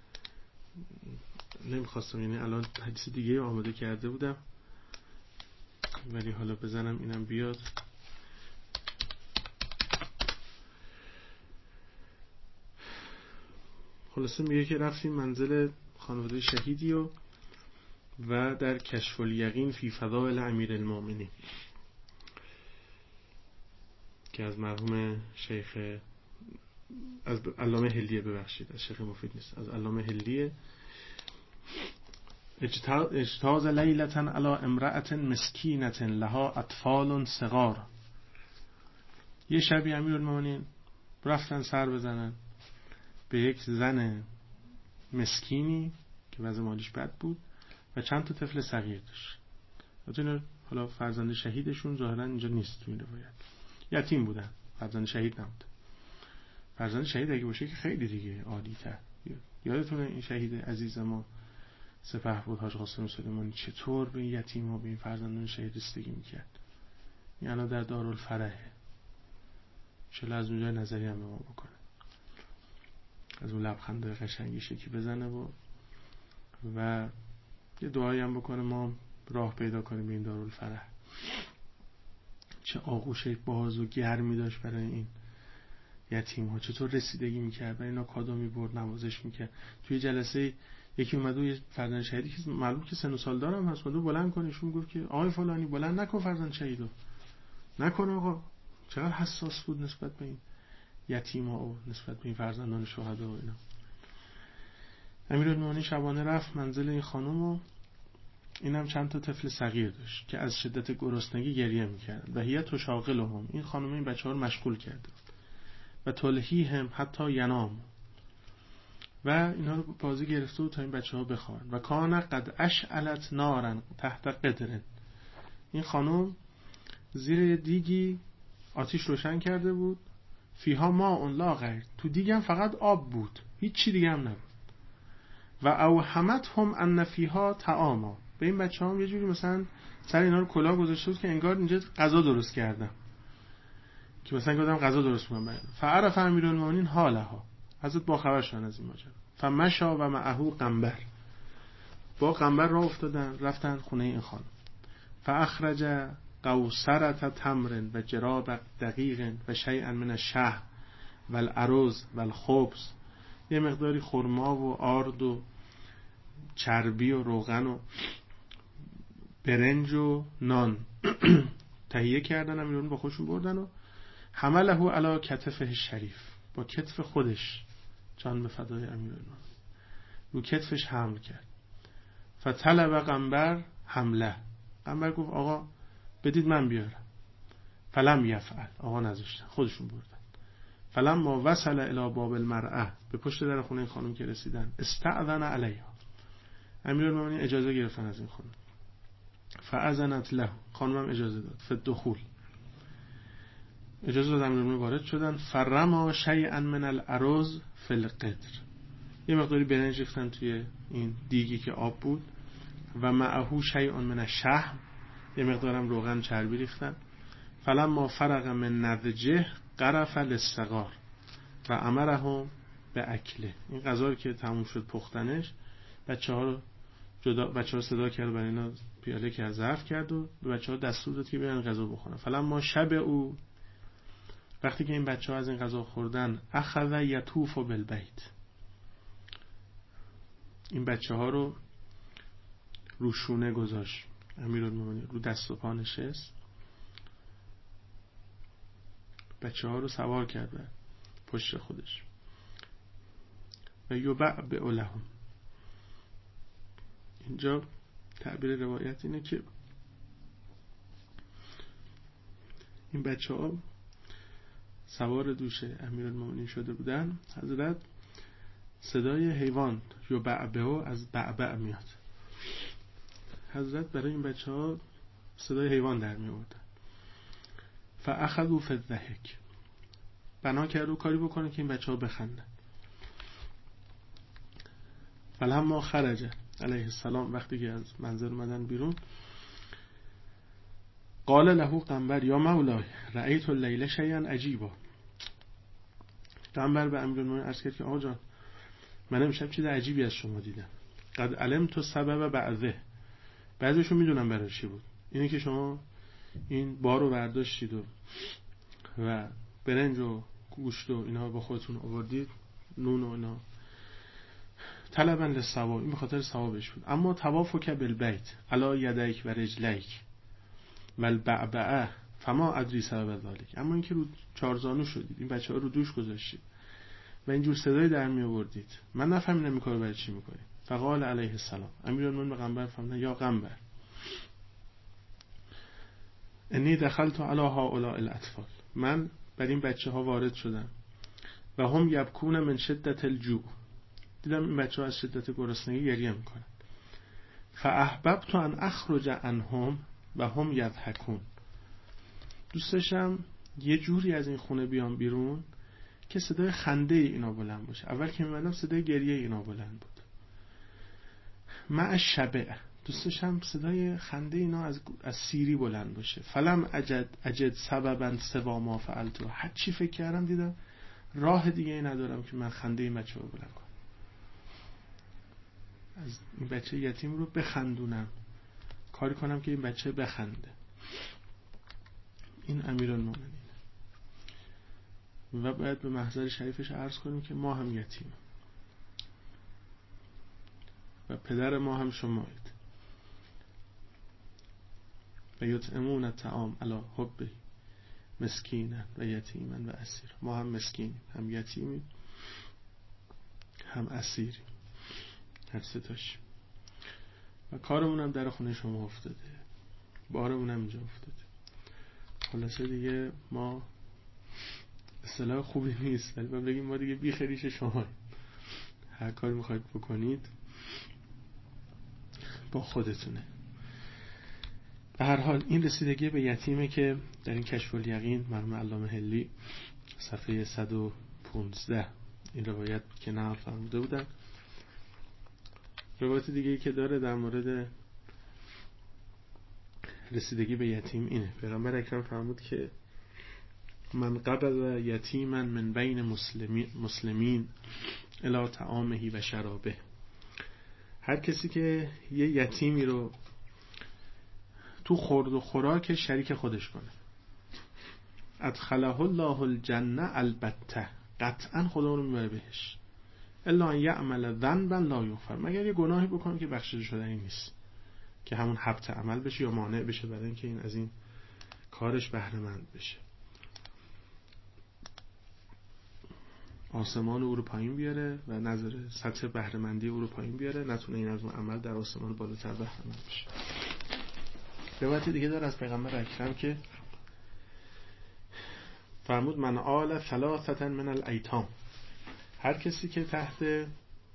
نمیخواستم، یعنی الان حدیث دیگه آماده کرده بودم ولی حالا بزنم اینم بیاد. خلاصه میگه که رفتیم منزل خانواده شهیدی و و در کشف الیقین فی فضائل امیرالمومنین که از مرحوم شیخ از علامه هلیه، ببخشید از شیخ مفید نیست، از علامه هلیه. اجتاز لیلة علی امرأة مسکینة لها اطفال صغار. یه شبی امیرالمومنین رفتن سر بزنن به یک زن مسکینی که وضع مالیش بد بود و چند تا طفل صغیر داشت. حالا فرزند شهیدشون ظاهرا اینجا نیست تو این روایت، یتیم بودن، فرزند شهید نبود. فرزند شهید اگه باشه که خیلی دیگه عالی تر. یادتونه این شهید عزیز ما سپهبد حاج قاسم سلیمانی چطور به یتیم و به این فرزندان شهید رسیدگی میکرد؟ این الان در دارالفرحه، چلا از اونجا نظری هم به ما بکنه، از اون لبخنده قشنگیش یکی بزنه و و یه دعایی هم بکنه ما راه پیدا کنیم به این دارالفرح. چه آغوش باز و گرمی داشت برای این یتیم ها، چطور رسیدگی میکرد، برای اینا کادو میبرد، نوازش میکرد. توی جلسه یکی اومد و یه فرزند شهیدی که معلوم که سن و سال دارم هست اومد بلند کنه، ایشون گفت که آقای فلانی بلند نکن فرزند شهیدو، نکن آقا. چقدر حساس بود نسبت به این یتیما و نسبت به این فرزندان شهدا و اینا. امیرالمومنین شبانه رفت منزل این خانم و اینم چند تا طفل صغیر داشت که از شدت گرسنگی گریه میکردن و هي تشاغلهم. این خانم این بچه‌ها رو مشغول کرده و تلهیهم حتی ینام، و اینا رو بازی گرفته بود تا این بچه‌ها بخوابن. و کان قد اشعلت نارا تحت قدر. این خانم زیر دیگی آتیش روشن کرده بود، فیها ماء لا غیر، تو دیگم فقط آب بود، هیچ چی دیگه هم نبود. و اوهمتهم ان فیها طعاما. به این بچه‌ها هم یه جوری مثلا سر اینا رو کلاه گذاشته بود که انگار اینجا غذا درست کردن، که مثلا گفتم غذا درست می‌کنم. فعرف امیرالمومنین حالها، حضرت با خبر شدن از این ماجرا. فمشا و معه قنبر، با قنبر راه افتادن رفتن خونه این خانم. فاخرج قوسرة تمر و جراب دقیق و شیئا من الشحم و الارز و الخبز. یه مقداری خرما و آرد و چربی و روغن و برنج و نان تهیه کردن، امیرون با خودشون بردن و حمله علی کتفه شریف، با کتف خودش، جان به فدای امیرالمومنین، رو کتفش حمل کرد. فطلب قنبر حمله. قنبر گفت آقا بدید من بیارم. فلم یفعل، آقا نذاشتن، خودشون بردن. فلم ما وصل الی باب المرأه، به پشت در خونه این خانم که رسیدن، استأذن علیها، امیرالمومنین اجازه گرفتن از این خانم. فاذنت له، خانم هم اجازه داد. فدخول، اجازه داد، امیرالمومنین وارد شدن. فرما شیئا من الارز فی القدر، یه مقداری برنج ریختن توی این دیگی که آب بود. و معه شیء من الشحم، یه مقدارم روغن چربی ریختن. فلما فرغ من نضجه غرف للصغار و امرهم به اکله. این غذا رو که تموم شد پختنش، بچه‌ها رو جدا، بچه‌ها صدا کرد برای اینا پیاله که ظرف کرد و به بچه‌ها دستور داد که برن غذا بخورن. فلما شب او، وقتی که این بچه‌ها از این غذا خوردن، اخذ یطوف بالبیت، این بچه‌ها رو رو شونه گذاشت، امیرالمومنین رو دست و پا نشست، بچه‌ها رو سوار کرد بر پشت خودش. و یبعبع لهم، اینجا تعبیر روایت اینه که این بچه‌ها سوار دوش امیرالمومنین شده بودن، حضرت صدای حیوان یا بعبع از بعبع میاد. حضرت برای این بچه ها صدای حیوان در می آوردن. فاخذوا فی الضحک، بنا کرد و کاری بکنه که این بچه ها بخندن. فلما خرج علیه السلام، وقتی که از منزل اومدن بیرون، قال له قنبر یا مولای رأیت اللیل شیئا عجیبا. قنبر به امیرالمومنین عرض کرد که آقا جان، من امشب چیز عجیبی از شما دیدم. قد علمت سبب بعضه، بعضیشو میدونم برای چی بود. اینه که شما این بارو برداشتید و و برنج و گوشت و اینا با خودتون آوردید، نون و اینا، طلبا للثواب، این به خاطر ثوابش بود. اما طوافک بالبیت علی یدیک و رجلیک والبعبعه فما ادری سبب ذلک، اما اینکه رو چارزانو شدید، این بچه‌ها رو دوش گذاشتید و اینجور صدای در می آوردید، من نفهمیدم این کارو برای چی میکنید. فقال علیه السلام، امیرالمومنین به قنبر فرمود یا قنبر انی دخلت علی هؤلاء الاطفال، من بر این بچه ها وارد شدم و هم یبکون من شدت الجوع، دیدم این بچه ها از شدت گرسنگی گریه میکنن. فاحببت ان اخرج عنهم و هم یضحکون، دوست داشتم یه جوری از این خونه بیام بیرون که صدای خنده اینا بلند باشه. اول که میمدم صدای گریه اینا بلند بود. مع شبع، دوست داشتم صدای خنده اینا از از سیری بلند باشه. فلم اجد اجد سببا سوا ما فعلت، هر چی فکر کردم دیدم راه دیگه ای ندارم که من خنده این بچه رو بلند کنم، از این بچه یتیم رو بخندونم، کاری کنم که این بچه بخنده. این امیرالمومنین. و باید به محضر شریفش عرض کنیم که ما هم یتیم و پدر ما هم شمایید. و یطعمون الطعام علی حبه مسکینا و یتیما و اسیر، ما هم مسکینیم، هم یتیمیم، هم اسیریم، هر سه تاش. و کارمون هم در خونه شما افتاده، بارمون هم اینجا افتاده. خلاصه دیگه ما اصطلاح خوبی نیست، ولی بگیم ما دیگه بی خریش شما، هر کاری میخواید بکنید با خودتونه. به هر حال این رسیدگی به یتیمه که در این کشف الیقین مرحوم علامه حلی صفحه صد و پانزده این روایت که نقل فرموده بودن. روایت دیگه که داره در مورد رسیدگی به یتیم اینه، پیغمبر اکرم فرمود که من قبض یتیما من بین مسلمین مسلمین الی طعامه و شرابه، هر کسی که یه یتیمی رو تو خورد و خوراک شریک خودش کنه، ادخله الله الجنه البته، قطعا خدا اون رو میبره بهش. الا ان یعمل ذنبا لا یغفر، مگر یه گناهی بکنه که بخشیده شدنی نیست، که همون حبط عمل بشه یا مانع بشه برای اینکه این از این کارش بهره مند بشه. آسمان او رو پایین بیاره و نظر سطح بهره مندی او رو پایین بیاره، نتونه این از اون عمل در آسمان بالاتر بهره مند بشه. روایت دیگه داره از پیغمبر اکرم که فرمود من آل ثلاثه من الایتام، هر کسی که تحت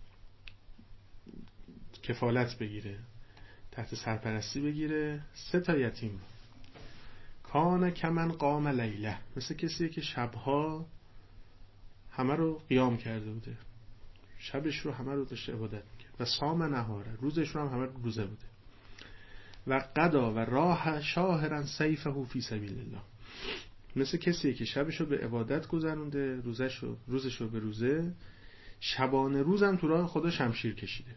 کفالت بگیره، تحت سرپرستی بگیره سه تا یتیم، کان کمن قام لیله، مثل کسی که شبها همه رو قیام کرده بوده، شبش رو همه رو داشته عبادت میکرد، و سام نهاره، روزش رو هم همه رو روزه بوده، و قضا و راه شاهرا سیفه فی سبیل الله، مثل کسی که شبش رو به عبادت گذرونده، روزش رو روزش رو به روزه، شبانه روزم تو راه خدا شمشیر کشیده.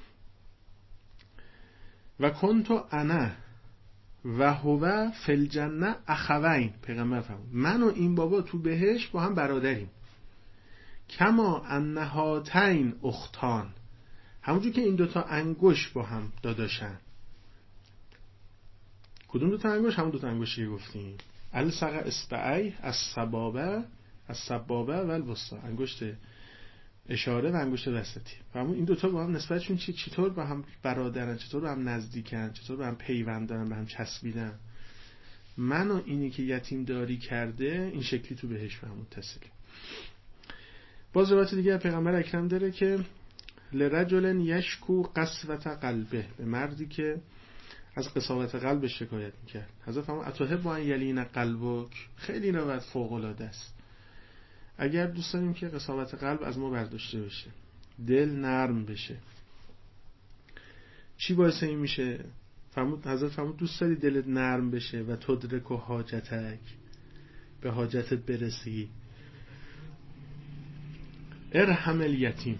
و کنتو انا و هو فی الجنه اخوین، پیغمبر فرمود من و این بابا تو بهشت با هم برادریم، کما ان هاتین اختان، همونجور که این دوتا انگوش با هم داداشن. کدوم دوتا انگوش؟ همون دوتا انگوشی که گفتیم، الصق اصبعی السبابه السبابه و الوسطی، انگشت اشاره و انگشت وسطی. و همون این دوتا با هم نسبتشون چی، چطور با هم برادرن، چطور با هم نزدیکن، چطور با هم پیوند دارن، با هم چسبیدن. من و اینی که یتیم داری کرده این شکلی تو بهش به هم متصلی. باز روایت دیگه پیغمبر اکرم داره که لرجل یشکو قسوت قلبه، به مردی که از قساوت قلبش شکایت میکرد. حضرت فرمود اتحب ان یلین قلبک، خیلی روایت فوق العاده است. اگر دوست داریم که قساوت قلب از ما برداشته بشه، دل نرم بشه، چی باعث این میشه؟ فرمود حضرت فرمود دوست داری دلت نرم بشه و تدرک و حاجتک، به حاجتت برسی، ارحم الیتیم،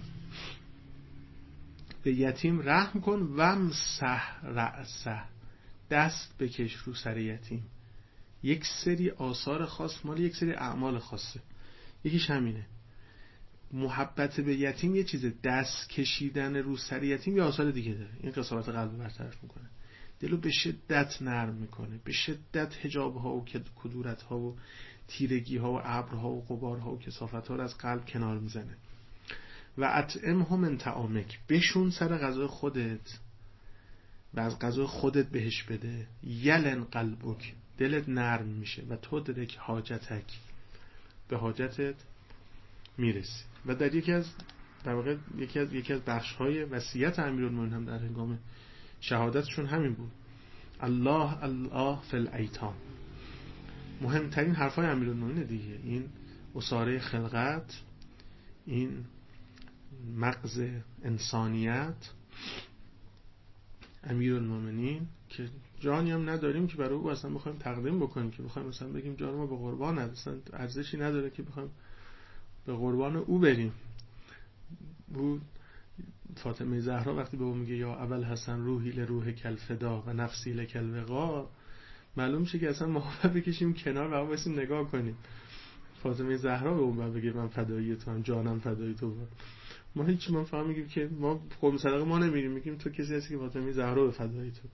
به یتیم رحم کن، وامسح رأسه، دست بکش رو سر یتیم. یک سری آثار خاص مال یک سری اعمال خاصه، یکیش همینه. محبت به یتیم یه چیزه، دست کشیدن رو سر یتیم یه آثار دیگه داره. این قساوت قلب برطرف میکنه، دلو به شدت نرم میکنه، به شدت حجاب ها و کدورت ها و تیرگی ها و ابرها و غبار ها و کثافت ها رو از قلب کنار میزنه. و اطعمه من طعامک، بشون سر غذای خودت و از غذای خودت بهش بده. یلن قلبک، دلت نرم میشه و تدرک حاجتک، به حاجتت میرسی. و در یکی از در واقع یکی از یکی از بخش‌های وصیت امیرالمومنین هم در هنگام شهادتشون همین بود، الله الله فی الایتام. مهمترین حرفای امیرالمومنین دیگه، این اساره خلقت، این مغز انسانیت. امیرالمومنین که جانی هم نداریم که برای او اصلا بخوایم تقدیم بکنیم، که بخوایم مثلا بگیم جان ما به قربان، اصلا ارزشی نداره که بخوایم به قربان او بریم. او فاطمه زهرا وقتی به او میگه یا ابل حسن روحی لروح کل فدا و نفسی لکل وقا، معلوم میشه که اصلا ما بکشیم کنار و واسیم نگاه کنیم. فاطمه زهرا به اون بگه من فدایی تو هم، جانم فدایی تو هم. ما هیچ ما فهم میگیم که ما قربون صدقه ما نمیریم، میگیم تو کسی هستی که فاطمه زهرا به فدایی تو.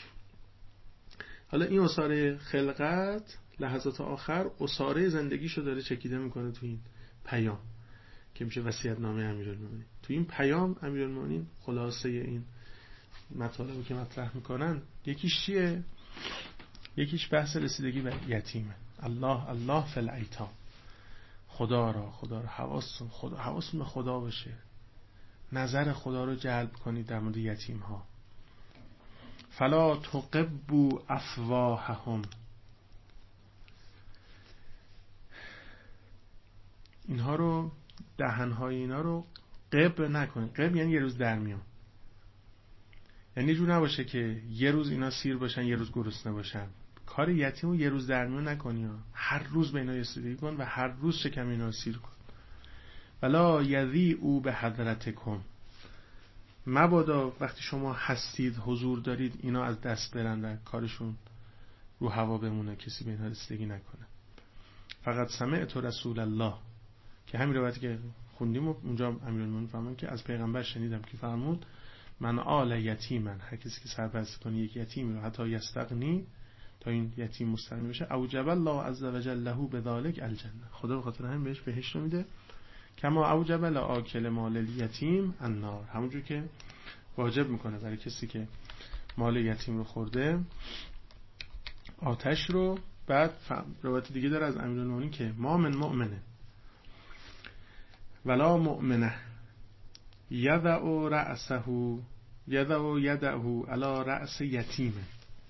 حالا این اساره خلقت لحظات آخر اساره زندگیشو داره چکیده میکنه تو این پیام که میشه وصیت‌نامه امیرالمومنین. تو این پیام امیرالمومنین خلاصه این مطالبی که مطرح میکنن یکیش چیه؟ یکیش بحث رسیدگی به یتیمه. الله الله فی الایتام، خدا را خدا را حواس خدا حواس به خدا باشه، نظر خدا رو جلب کنید در مورد یتیم ها. فلا تقبوا افواههم، اینها رو دهنهای اینا رو قب نکنید. قب یعنی یه روز در میان، یعنی جور نباشه که یه روز اینا سیر باشن یه روز گرسنه باشن. کار یتیم رو یه روز در میان نکنی، هر روز به اینا رسیدگی کن و هر روز شکم اینا رو سیر کن. ولا یذیعوا به حضرتکم، مبادا وقتی شما هستید حضور دارید اینا از دست برن و کارشون رو هوا بمونه، کسی به اینا رسیدگی نکنه. فقط سمعت رسول الله، که همین روایتی که خوندیم و اونجا امیرالمومنین فرمود که از پیغمبر شنیدم که فرمود من آل یتیمن، هر کسی که سرپرستی کنه یک یتیم رو حتی یستغنی، تا این یتیم مستغنی بشه، اوجب الله عز وجل له بذلک الجنه، خدا به خاطر همین بهش بهشت رو میده. کما اوجب لآکل مال الیتیم النار، همونجور که واجب میکنه برای کسی که مال یتیم رو خورده آتش رو. بعد روایت دیگه داره از امیرالمومنین که ما من مؤمنه ولا مؤمنه یدعو رأسه یدعو یدعو علی رأس یتیمه،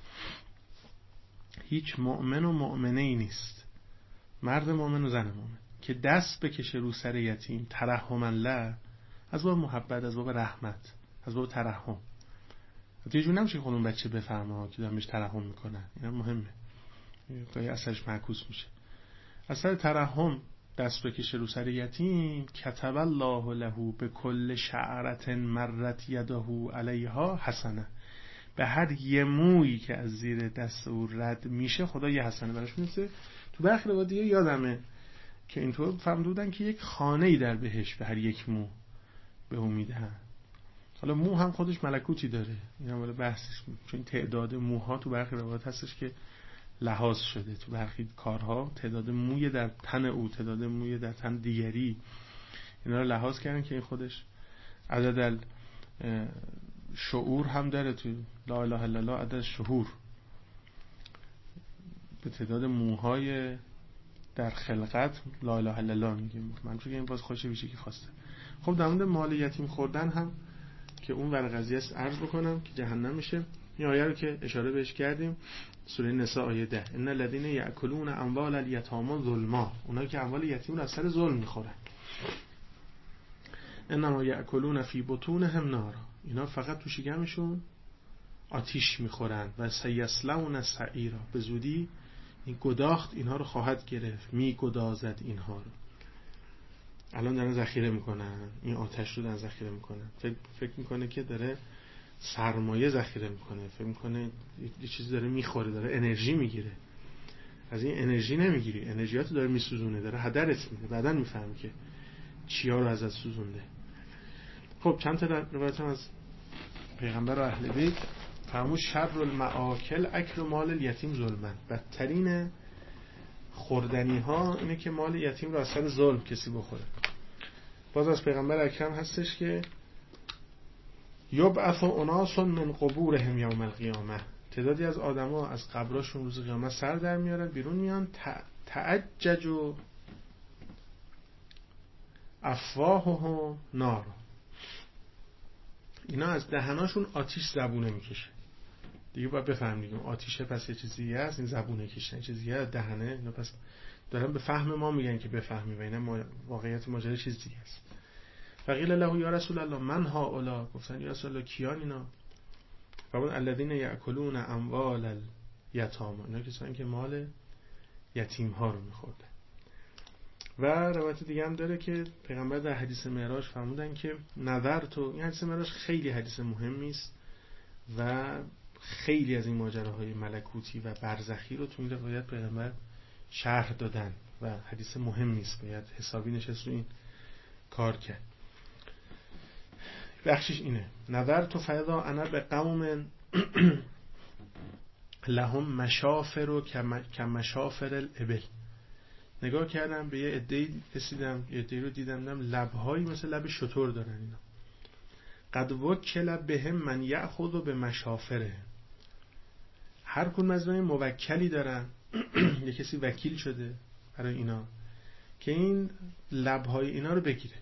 هیچ مؤمن و مؤمنه ای نیست، مرد مؤمن و زن مؤمن، که دست بکشه رو سر یتیم ترحم الله، از باب محبت، از باب رحمت، از باب ترحم. یه جور نمیشه خودمون بچه بفهمه که دارن بهش ترحم میکنن، اینا مهمه، گاهی اثرش معکوس میشه. اثر ترحم دست بکشه رو سر یتیم، کتب الله له به کل شعرت مرت یده علیها حسنه، به هر یه مویی که از زیر دست او رد میشه خدا یه حسنه براش میرسه. تو برخی روایات دیگه یادمه که اینطور فهمیدن که یک خانه‌ای در بهشت به هر یک مو به اون میدهن. حالا مو هم خودش ملکوتی داره، این هم بحثش، چون تعداد موها تو برخی روایات هستش که لحاظ شده، تو برخی کارها تعداد موی در تن او، تعداد موی در تن دیگری، اینا رو لحاظ کردن که این خودش عدد شعور هم داره، تو لا اله الا الله عدد شهور. به تعداد موهای در خلقت لا اله الا الله میگیم. من چون این باز خوشه میشه که خواسته. خب در مورد مال یتیم خوردن هم که اون ور قضیه است عرض بکنم که جهنم میشه. این آیه رو که اشاره بهش کردیم سوره نساء آیه ده، ان الذين یاکلون اموال الیتامی ظلما، اونایی که اموال یتیم رو از سر ظلم میخورن، انما یاکلون فی بطونهم نارا، اینا فقط تو شکمشون آتیش میخورن و سیصلون سعیرا، به زودی این گداخت اینها رو خواهد گرفت، میگدازد اینها رو. الان دارن ذخیره میکنن، این آتش رو دارن ذخیره میکنن، فکر, فکر میکنه که داره سرمایه ذخیره میکنه، فکر میکنه یه چیزی داره میخوره، داره انرژی میگیره. از این انرژی نمیگیری، انرژیاتو داره میسوزونه، داره هدرت میده. بعدن میفهمی که چیا رو ازت سوزونده. خب چند تا روایت هم از پیغمبر و اهل بیت فرمود شر المآکل اکل مال الیتیم ظلما، بدترین خوردنی ها اینه که مال یتیم رو از سر ظلم کسی بخوره. باز از پیغمبر اکرم هستش که یبعث اناس من قبورهم یوم القیامه، تعدادی از آدما از قبراشون روز قیامت سر در میارن بیرون میان، تعجج و افواههم نار، اینا از دهناشون آتیش زبونه میکشه. دیگه باید بفهمیم آتیشه پس یه چیزی هست، این زبونه کشن چیزی هست، دهنه اینا پس دارن به فهم ما میگن که بفهمی و اینا واقعیت ماجرا چیز دیگه است. فقیل له یا رسول الله من هؤلاء، گفتن یا رسول الله کیان اینا؟ فرمود الذین یاکلون اموال الیتامی، اینا کسانی که مال یتیم ها رو میخوردن. و روایت دیگه هم داره که پیغمبر در حدیث معراج فرمودن که نظر تو، این حدیث معراج خیلی حدیث مهمی است و خیلی از این ماجراهای ملکوتی و برزخی رو تو این روایت پیغمبر شرح دادن و حدیث مهمی است، باید حسابی نشست رو این کار کرد. بخشش اینه نظر تو فیضا انا به قوم لهم مشافر و کم مشافر الابل، نگاه کردم به یه عده‌ای رسیدم، یه عده‌ای رو دیدم دیدم لب‌هایی مثل لب شتر دارن اینا. قد وکل بهم من یأخذ به مشافره، هر کدوم از اینا موکلی دارن یه کسی وکیل شده برای اینا که این لب‌های اینا رو بگیره.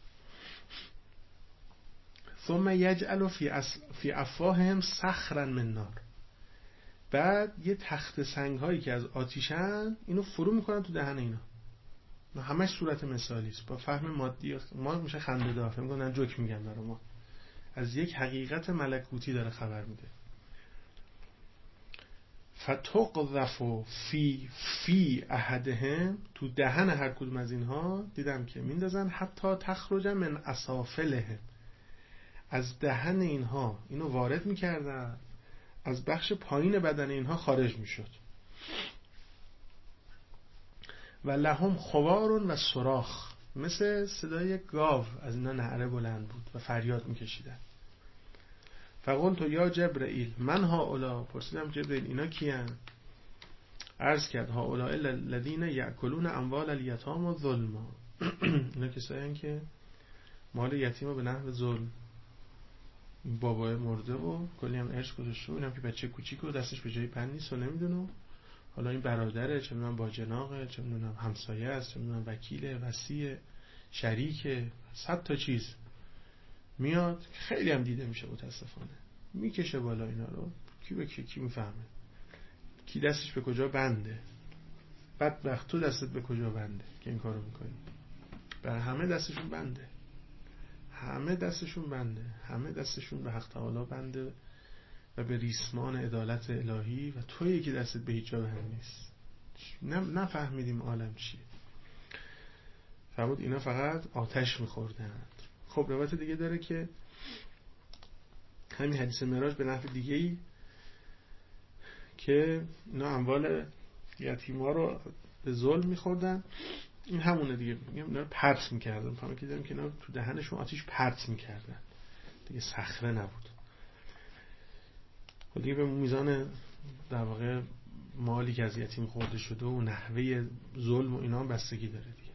ثم یجعل فی اص... فی افواههم صخرا من نار، بعد یه تخت سنگ هایی که از آتیشن اینو فرو میکنن تو دهن اینا. همش صورت مثالی است، با فهم مادی ما میشه خنده دار، فهم کنن جوک میگن برای ما، از یک حقیقت ملکوتی داره خبر میده. فتقذف فی فی احدهم، تو دهن هر کدوم از اینها دیدم که میندازن حتی تخرج من اسافلهم، از دهن اینها اینو وارد میکردن، از بخش پایین بدن اینها خارج میشد. و لهم خوار و صراخ، مثل صدای گاو از اینا نعره بلند بود و فریاد میکشیدن. فقلت یا جبرئیل من هؤلاء، پرسیدم جبرئیل اینا کیان؟ عرض کرد هؤلاء الذین یاکلون اموال الیتامی ظلما، اینا کسایی که مال یتیم رو به نحو ظلم، بابای مرده و کلی هم ارث گذاشته و اینم که بچه کوچیک و دستش به جای پن نیست و نمیدونه، حالا این برادره، چه میدونم باجناقه، چه میدونم همسایه است، چه میدونم وکیله، وصیه، شریکه، صد تا چیز میاد. خیلی هم دیده میشه متاسفانه، میکشه بالا اینا رو، کی به کی کی میفهمه کی دستش به کجا بنده. بدبخت تو دستت به کجا بنده که این کارو میکنی؟ برای همه دستشون بنده، همه دستشون بنده، همه دستشون به حق تعالی بنده و به ریسمان عدالت الهی و تویی که دستت به هیچ جا بند نیست. نفهمیدیم عالم چیه. فرمود اینا فقط آتش میخوردند. خب روایت دیگه داره که همین حدیث معراج به نحو دیگه ای که اینا اموال یتیما رو به ظلم میخوردن، این همونه دیگه، میگم اینا رو پرت میکردن. فهمه که دیدم که اینا تو دهنشون آتیش پرت میکردن، دیگه صخره نبود. و دیگه به میزان در واقع مالی که از یتیم خورده شده و نحوه ظلم و اینا هم بستگی داره دیگه.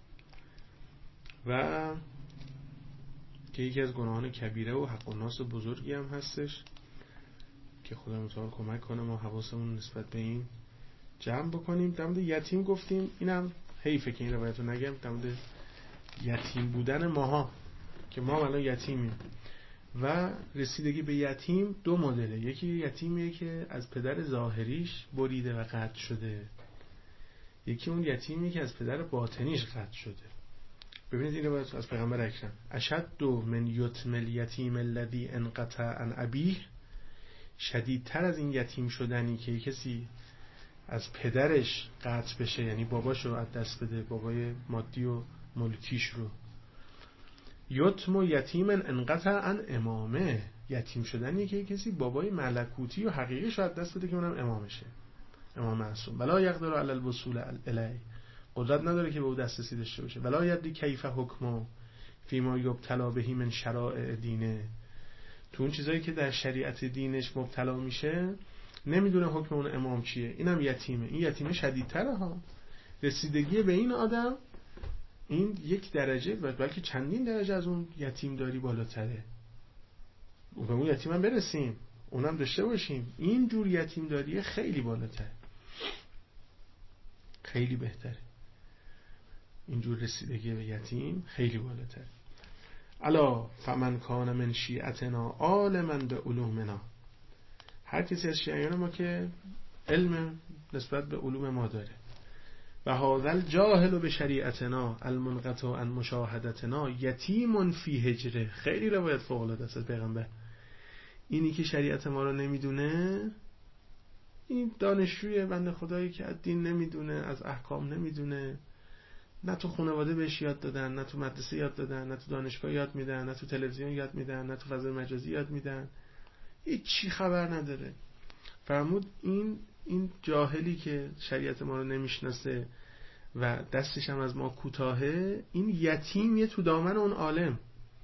و که یکی از گناهان کبیره و حق الناس بزرگی هم هستش که خدا متعال کمک کنه ما حواسمون نسبت به این جمع بکنیم. در مورد یتیم گفتیم، اینم حیفه که این روایت رو نگم، در مورد یتیم بودن ماها که ما الان یتیمیم و رسیدگی به یتیم دو مدله. یکی یتیمیه که از پدر ظاهریش بریده و قطع شده، یکی اون یتیمی که از پدر باطنیش قطع شده. ببینید این روایت از پیغمبر اکرم: اشد من یتم الیتیم الذی انقطع عن ابیه، شدیدتر از این یتیم شدنی که کسی از پدرش قطع بشه، یعنی باباشو از دست بده، بابای مادی و ملکیش رو. یتم و یتیم انقطع عن امامه، یتیم شدنی که کسی بابای ملکوتی و حقیقیش رو از دست بده که اونم امامشه، امام معصوم. ولا یقدر علی الوصول الیه، قدرت نداره که به او دسترسی داشته باشه. ولا یدری کیف حکمه فیما یبتلا بهی من شرائع دینه، تو اون چیزایی که در شریعت دینش مبتلا میشه نمیدونه حکم اون امام چیه، اینم یتیمه. این یتیمه شدیدتره ها. رسیدگی به این آدم این یک درجه بلکه چندین درجه از اون یتیم داری بالاتره. به اون یتیم هم برسیم، اونم داشته باشیم. این جور یتیم داری خیلی بالاتره، خیلی بهتره. اینجور رسیدگی به یتیم خیلی بالاتر. الا فمن کان من شیعتنا عالما به علومنا، هر کسی از شیعیان ما که علم نسبت به علوم ما داره، و هذا الجاهل به شریعتنا المنقطع عن مشاهدتنا یتیم فی هجره. خیلی روایت فوق العاده است از پیغمبر. اینی که شریعت ما رو نمیدونه، این دانشجوی بنده خدایی که از دین نمیدونه، از احکام نمیدونه، نه تو خانواده بهش یاد دادن، نه تو مدرسه یاد دادن، نه تو دانشگاه یاد میدن، نه تو تلویزیون یاد میدن، نه تو فضای مجازی یاد میدن، هیچ چی خبر نداره. فرمود این این جاهلی که شریعت ما رو نمیشناسه و دستش هم از ما کوتاهه، این یتیمیه تو دامن اون عالم.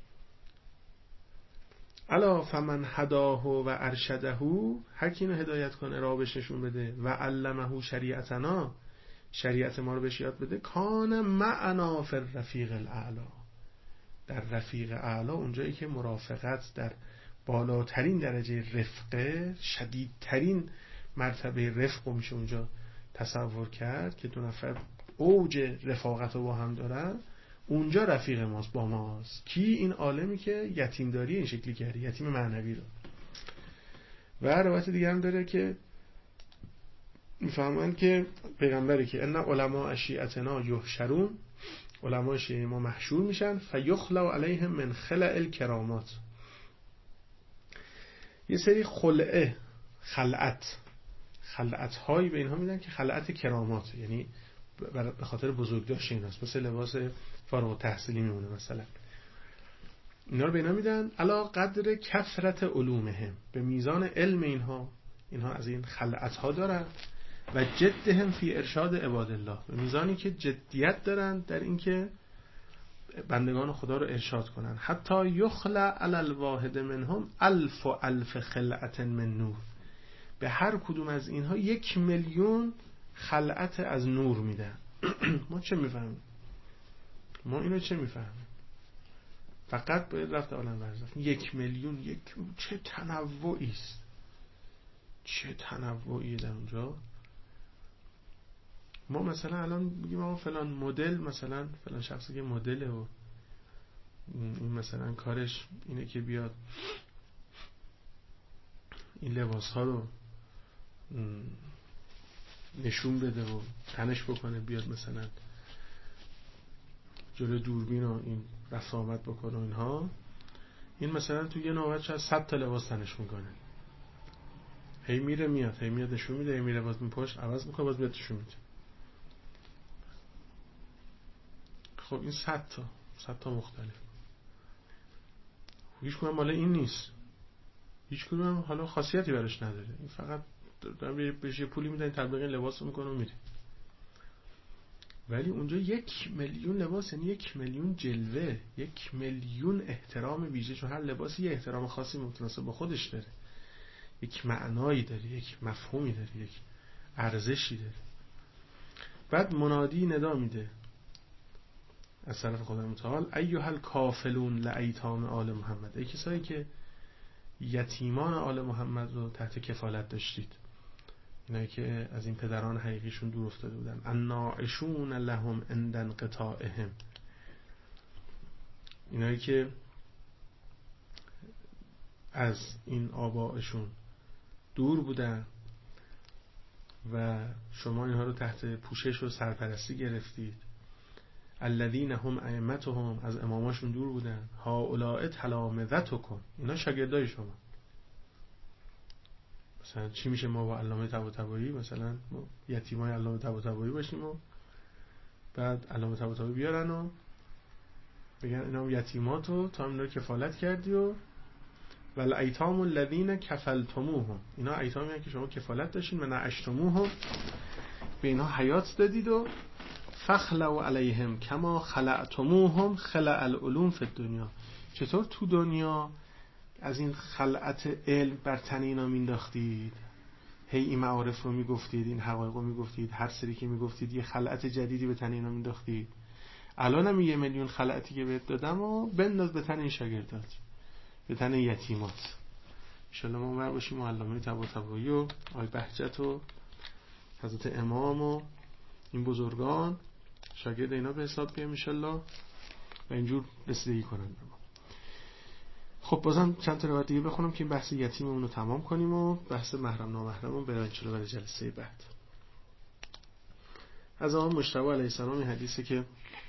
الا فمن هداه و ارشده، هر کی اینو هدایت کنه، راه بهش نشون بده، و علمه شریعتنا، شریعت ما رو بهش یاد بده، کان معنا فی الرفیق الاعلی، در رفیق اعلی، اونجایی که مرافقت در بالاترین درجه رفقه، شدیدترین مرتبه رفق میشه اونجا تصور کرد که دو نفر اوج رفاقت رو با هم دارن، اونجا رفیق ماست، با ماست. کی؟ این عالمی که یتیم داری این شکلی کرده، یتیم معنوی رو. و روایت دیگه هم داره که میفهمن که پیغمبری که ان علماء شیعتنا یحشرون، علماء شیعه ما محشور میشن، فیخلع علیهم من خلع الکرامات، یه سری خلعه، خلعت خلعت هایی به اینها میدن که خلعت کرامات، یعنی به خاطر بزرگداشت ایناست، مثل لباس فارغ التحصیلی میمونه مثلا. اینا رو به اینا میدن علا قدر کثرت علومهم، به میزان علم اینها، اینها از این خلعت ها دارن، و جدهم فی ارشاد عباد الله، به میزانی که جدیت دارن در اینکه بندگان خدا رو ارشاد کنن. حتی یخلع علی الواحد منهم الف و الف خلعت من نور، به هر کدوم از اینها یک میلیون خلعت از نور میدن. ما چه میفهمیم؟ ما اینو چه میفهمیم؟ فقط باید رفت عالم برزخ. یک میلیون، یک چه تنوعی است، چه تنوعی در اونجا. ما مثلا الان میگیم ما فلان مدل، مثلا فلان شخصی که مدله و این مثلا کارش اینه که بیاد این لباس ها رو نشون بده و تنش بکنه، بیاد مثلا جلو دوربین و این رفت آمد بکنه و اینها. این مثلا تو یه نوبت شاید صد تا لباس تنش میکنه، هی میره میاد، هی میاد نشون میده، هی میره باز میپشت عوض میکنه، باز میاد نشون میده. خب این صد تا صد تا مختلف، هیچ کدوم مال این نیست، هیچ کدوم حالا خاصیتی براش نداره، این فقط دارن بهش یه پولی میدن تبلیغ این لباس رو میکنه و میره. ولی اونجا یک میلیون لباس، یعنی یک میلیون جلوه، یک میلیون احترام ویژه، چون هر لباسی یه احترام خاصی متناسب با خودش داره، یک معنایی داره، یک مفهومی داره، یک ارزشی داره. بعد منادی ندا میده از طرف خدای متعال: ایها الکافلون لایتام آل محمد، ای کسایی که یتیمان آل محمد رو تحت کفالت داشتید. اینایی که از این پدران حقیقیشون دور افتاده بودن. الناعشون لهم عند انقطاعهم، اینایی که از این آبائشون دور بودن و شما اینها رو تحت پوشش و سرپرستی گرفتید. الذین هم ائمتهم، از اماماشون دور بودن. هؤلاء تلامذتکم، اینا شاگردای شما. مثلا چی میشه ما با علامه طباطبایی مثلا ما یتیمای علامه طباطبایی باشیم و بعد علامه طباطبایی بیارن و بگن اینا هم یتیماتو تا اینا رو کفالت کردی و ول ایتام الذین کفلتموهم، اینا ایتامی هستن که شما کفالت داشتین و نعشتموهم، به اینا حیات دادید و فخلوا علیهم کما خلعتموهم خلع العلوم فی الدنیا. چطور تو دنیا از این خلعت علم بر تن اینا مینداختید، هی این معارف رو میگفتید، این حقایق رو میگفتید، هر سری که میگفتید یه خلعت جدیدی به تن اینا مینداختید. الان هم یه میلیون خلعتی که بهت دادم و بنداز به تن این شاگردات، به تن یتیمات. ان شاء الله ما باشیم علامه طباطبایی و آقای بهجت و حضرت امام و این بزرگان شاگرد اینا به حساب بیام ان شاء الله و اینجور رسیدگی کنن. خب بازم چند تا روایت دیگه بخونم که این بحث یتیممون رو تمام کنیم و بحث محرم نامحرممون برای انشالله برای جلسه بعد. از آن مجتبی علیه السلام این حدیثه که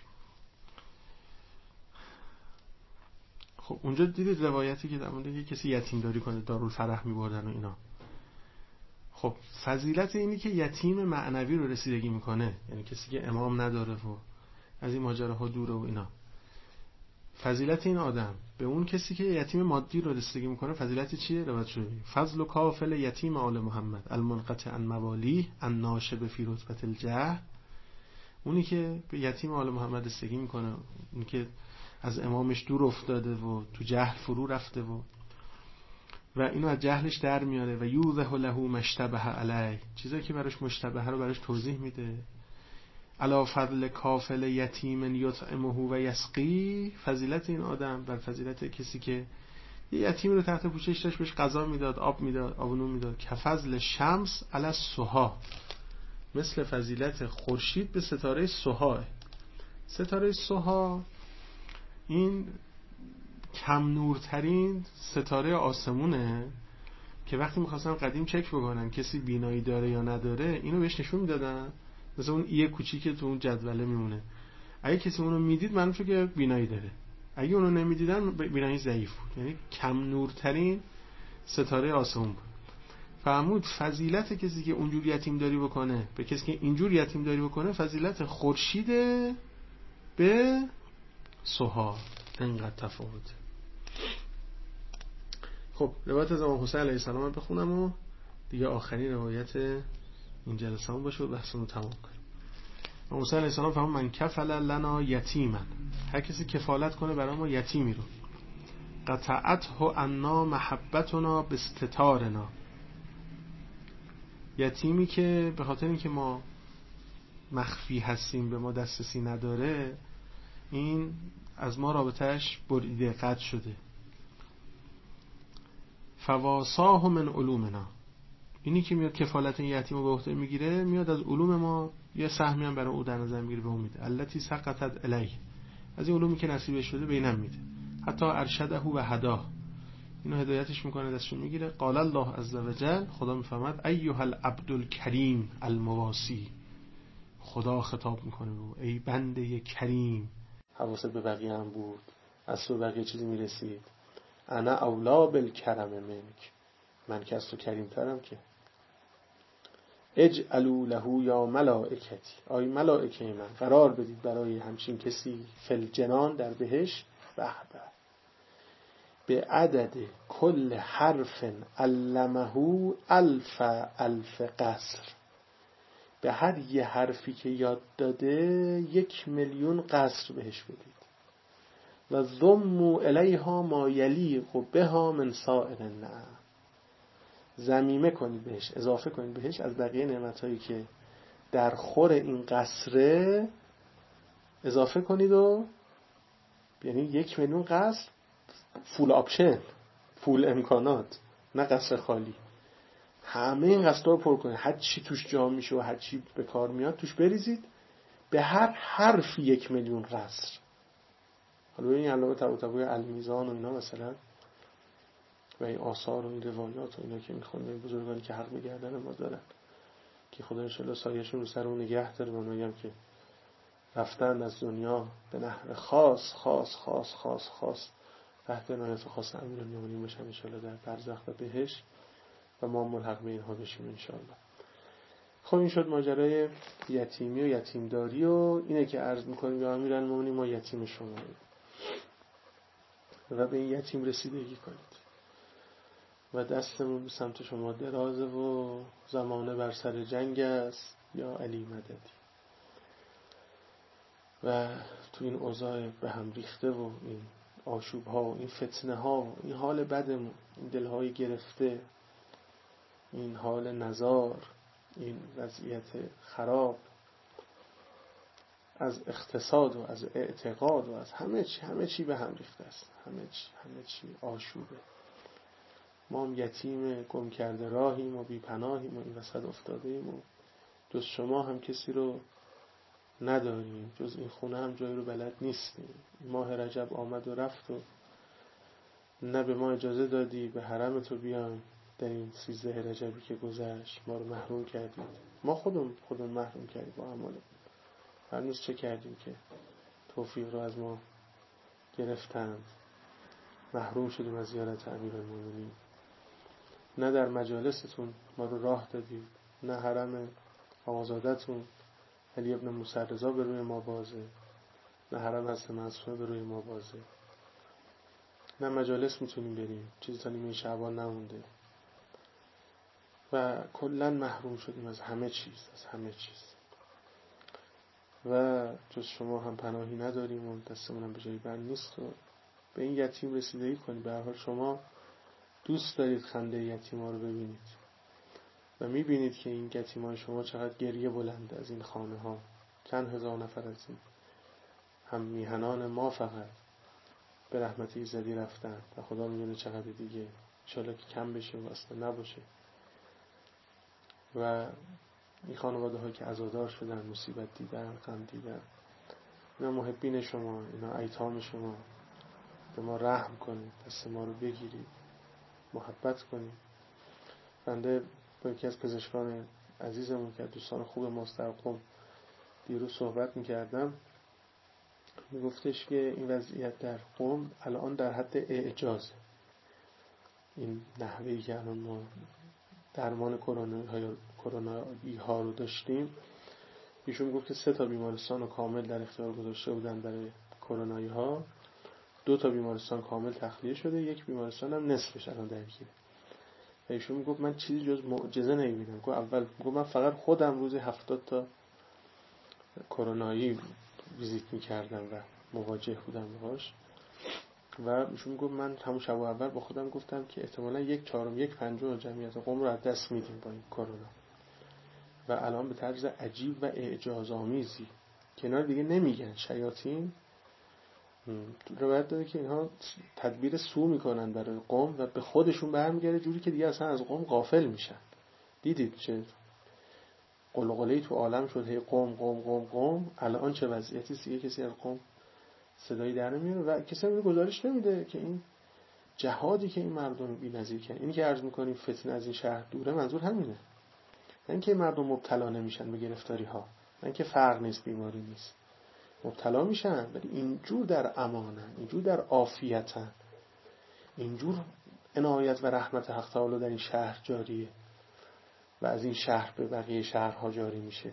خب اونجا دیدید روایتی که در مورد کسی یتیم داری کنه دارالفرح می‌بردن و اینا. خب فضیلت اینی که یتیم معنوی رو رسیدگی میکنه، یعنی کسی که امام نداره و از این ماجراها دوره و اینا. فضیلت این آدم به اون کسی که یتیم مادی رو رسیدگی میکنه فضیلت چیه؟ روایت شده فضل و کافل یتیم آل محمد المنقطع عن موالیه الناشب فی رتبة الجهل، اونی که به یتیم آل محمد رسیدگی میکنه، اونی که از امامش دور افتاده و تو جهل فرو رفته و و اینو از جهلش در میاره و یوضح له مشتبه علی، چیزایی که براش مشتبه رو براش توضیح میده. علا فضل کافل یتیم یطعمه و یسقی، فضیلت این آدم بر فضیلت کسی که یه یتیم رو تحت پوشش داشت، بهش غذا میداد، آب میداد، آب و نون میداد. کفضل شمس علی السحا، مثل فضیلت خورشید به ستاره سحا. ستاره سحا این کم نورترین ستاره آسمونه که وقتی می‌خواستن قدیم چک بکنن کسی بینایی داره یا نداره اینو بهش نشون میدادن، مثلا اون ایه کوچیکه تو اون جدوله میمونه. اگه کسی اونو میدید معلوم شد که بینایی داره، اگه اونو نمیدیدن بینایی ضعیف بود. یعنی کم نورترین ستاره آسمون بود. فرمود فضیلت کسی که اونجور یتیم داری بکنه به کسی که اینجور یتیم داری بکنه فضیلت خورشید به سحا، انقدر تفاوت. خب روایت از امام حسین علیه السلام بخونم و دیگه آخرین روایت این جلسه هم باشه و بحثمون تمام کنیم. امام حسین علیه السلام فرمود من کفل لنا یتیما، هر کسی کفالت کنه برای ما یتیمی رو، قطعته عنا محبتنا باستتارنا، یتیمی که به خاطر اینکه ما مخفی هستیم به ما دسترسی نداره، این از ما رابطهش بریده قطع شده. فواساه من علومنا، اینی که میاد کفالت این یتیم رو به عهده میگیره میاد از علوم ما یه سهمی هم برای او در نظر میگیره به اون میده. التی سقطت الیه، از این علومی که نصیبش شده به اینم میده. حتی ارشده و هداه، اینو هدایتش میکنه دستشون میگیره. قال الله عز وجل، خدا میفرماد ایها العبد الکریم المواسی، خدا خطاب میکنه به ای بنده کریم، حواست به بقیه هم بود، از تو بقیه چیزی میرسید. انا اولا بالکرم منک، من که از تو کریم ترم که. اجعلوا له یا ملائکتی، آی ملائکه من قرار بدید برای همچین کسی فل جنان در بهشت، به به به عدد کل حرف علمه الف الف قصر، به هر یه حرفی که یاد داده یک میلیون قصر بهش بدید. و ضموا الیها ما یلیق بها من سائر النعم، ضمیمه کنید بهش، اضافه کنید بهش از بقیه نعمتایی که در خور این قصره اضافه کنید و یعنی یک میلیون قصر فول آپشن، فول امکانات، نه قصر خالی. همه این قصدا رو پر کنید، هر چی توش جا میشه و هر چی به کار میاد توش بریزید، به هر حرف یک میلیون قصر. حالا این علامه طباطبایی المیزان و اینا مثلا و این آثار و این روایات و اینا که میخونن این بزرگانی که حق بگردن ما دارن که خدا انشالله سایه‌شون رو سر اون نگه داره. من میگم که رفتن از دنیا به نحو خاص خاص خاص خاص خاص تحت عنایت خاص امیرالمومنین باشن انشالله در برزخ و بهشت و ما ملحق به اینها بشیم انشالله. خب این شد ماجرای یتیمی و یتیمداری و اینه که عرض میکنیم یا امیرالمومنین ما یتیم شماییم و به این یتیم رسیدگی کنید و دستمون به سمت شما درازه و زمانه بر سر جنگ است یا علی مددی. و تو این اوضاع به هم ریخته و این آشوب ها و این فتنه ها و این حال بدمون، این دلهای گرفته، این حال نزار، این وضعیت خراب از اقتصاد و از اعتقاد و از همه چی همه چی به هم ریخته است. همه چی همه چی آشوبه. ما هم یتیم گم کرده راهیم و بی پناهیم و این وسط افتاده ایم و جز شما هم کسی رو نداریم، جز این خونه هم جایی رو بلد نیستیم. ماه رجب آمد و رفت و نه به ما اجازه دادی به حرم تو بیام در این سیزده رجبی که گذشت، ما رو محروم کردید. ما خودم خودم محروم کردیم با اعمالمون. هنوز چه کردیم که توفیق رو از ما گرفتند، محروم شدیم از زیارت امیرالمومنین. نه در مجالستون ما رو راه دادید، نه حرم آقازادتون علی ابن موسی رضا به روی ما بازه، نه حرم حضرت معصومه به روی ما بازه، نه مجالس میتونیم بریم، چیزی تا نیمه شعبان نمونده و کلن محروم شدیم از همه چیز، از همه چیز و جز شما هم پناهی نداریم و دستمون هم به جایی بند نیست. و به این یتیم رسیدگی کنید. به هر حال شما دوست دارید خنده یتیما رو ببینید و میبینید که این یتیمای شما چقدر گریه بلنده از این خانه ها. چند هزار نفر از این هم میهنان ما فقط به رحمت ایزدی رفتن و خدا میدونه چقدر دیگه انشالله که کم بشه و اصلا نباشه. و این خانواده ها که عزادار شدن، مصیبت دیدن، غم دیدن، اینا محبین شما، اینا ایتام شما. به ما رحم کنید، دست ما رو بگیرید، محبت کنید. بنده با یکی از پزشکان عزیزمون که دوستان خوب ماست در قم دیروز صحبت میکردم، میگفتش که این وضعیت در قم الان در حد اعجاز. این نحوهی که الان ما درمان کرونایی ها رو داشتیم، ایشون گفت که سه تا بیمارستان رو کامل در اختیار گذاشته بودن برای کرونایی ها، دو تا بیمارستان کامل تخلیه شده، یک بیمارستان هم نصفش الان درگیره. و ایشون میگفت من چیزی جز معجزه نمیبینم. گفت اول گفت من فقط خودم روزی هفتاد تا کرونایی ویزیت میکردم و مواجه بودم باهاش. و ایشون میگفت من همون شب اول با خودم گفتم که احتمالاً یک چهارم یک پنجم جمعیت قم رو از دست میدیم با این کرونا. و الان به طرز عجیب و اعجازآمیزی کنار دیگه نمیگن شیاطین روایت داره که اینها تدبیر سو میکنن برای قم و به خودشون برمیگره جوری که دیگه اصلا از قم غافل میشن. دیدید چه قلقله‌ای تو عالم شد، هی قم قم قم قم. الان چه وضعیتی دیگه کسی از قم صدایی در نمیاره و کسی هم گزارش نمیده که این جهادی که این مردم بی‌نظیر کردن. اینی که عرض میکنیم فتنه از این شهر دوره، منظور همینه. نه اینکه مردم مبتلا نمیشن به گرفتاری ها، نه اینکه فرق نیست، بیماری نیست، مبتلا میشن ولی اینجور در امانن، اینجور در عافیتن، اینجور عنایت و رحمت حق تعالی در این شهر جاریه و از این شهر به بقیه شهرها جاری میشه.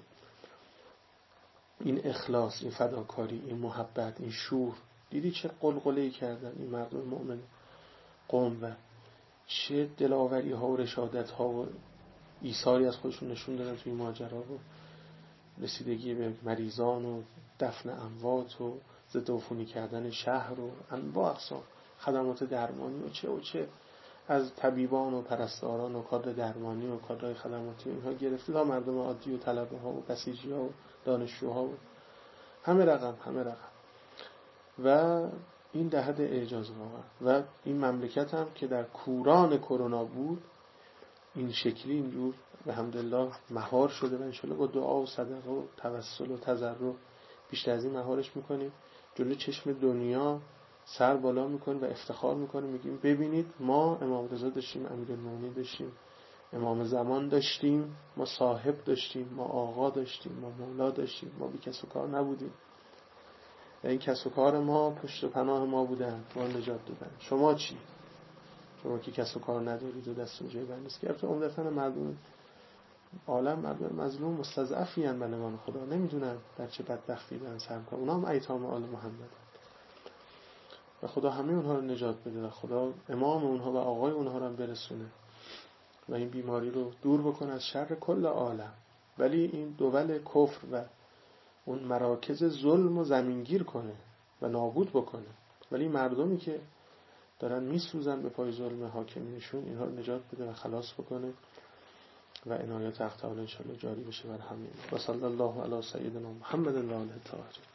این اخلاص، این فداکاری، این محبت، این شور. دیدی چه قلقله‌ای کردن این مردم مؤمن قم و چه دلاوری ها و رشادت ها و ایثاری از خودشون نشون دادن توی ماجرا و رسیدگی به مریضان و دفن اموات و ضد عفونی کردن شهر و انواع اقسام خدمات درمانی و چه و چه از طبیبان و پرستاران و کادر درمانی و کادر خدماتی اینها گرفته تا مردم عادی و طلبه ها و بسیجی ها و دانشجوها و همه رقم همه رقم. و این در حد اعجاز واقعا. و این مملکت هم که در کوران کرونا بود این شکلی اینجور به حمدالله مهار شده و انشالله با دعا و صدقه و توسل و تضرع بیشتر از این مهارش میکنیم. جلوی چشم دنیا سر بالا میکنیم و افتخار میکنیم، میگیم ببینید ما امام رضا داشتیم، امیرالمومنین داشتیم، امام زمان داشتیم، ما صاحب داشتیم، ما آقا داشتیم، ما مولا داشتیم، ما بی کس و کار نبودیم و این کس و کار ما پشت و پناه ما بودن، ما نجات دادن. شما چی؟ شما که کس و کار ندارید و دست و جای بند نیست. که عمدتاً مردم عالم مردم مظلوم مستضعفی ان بندگان خدا، نمیدونن در چه بدبختی دارن سر میکنن. اونا هم ایتام آل محمد و خدا همه اونها رو نجات بده و خدا امام اونها و آقای اونها رو هم برسونه و این بیماری رو دور بکنه از شر کل عالم. ولی این دول کفر و اون مراکز ظلم و زمینگیر کنه و نابود بکنه، ولی مردمی که دارن میسوزن به پای ظلم حاکمینشون اینها رو نجات بده و خلاص بکنه و عنایت حق تعالی انشاءالله جاری بشه بر همه. و صلی الله علی سیدنا محمد و آله الطاهرین.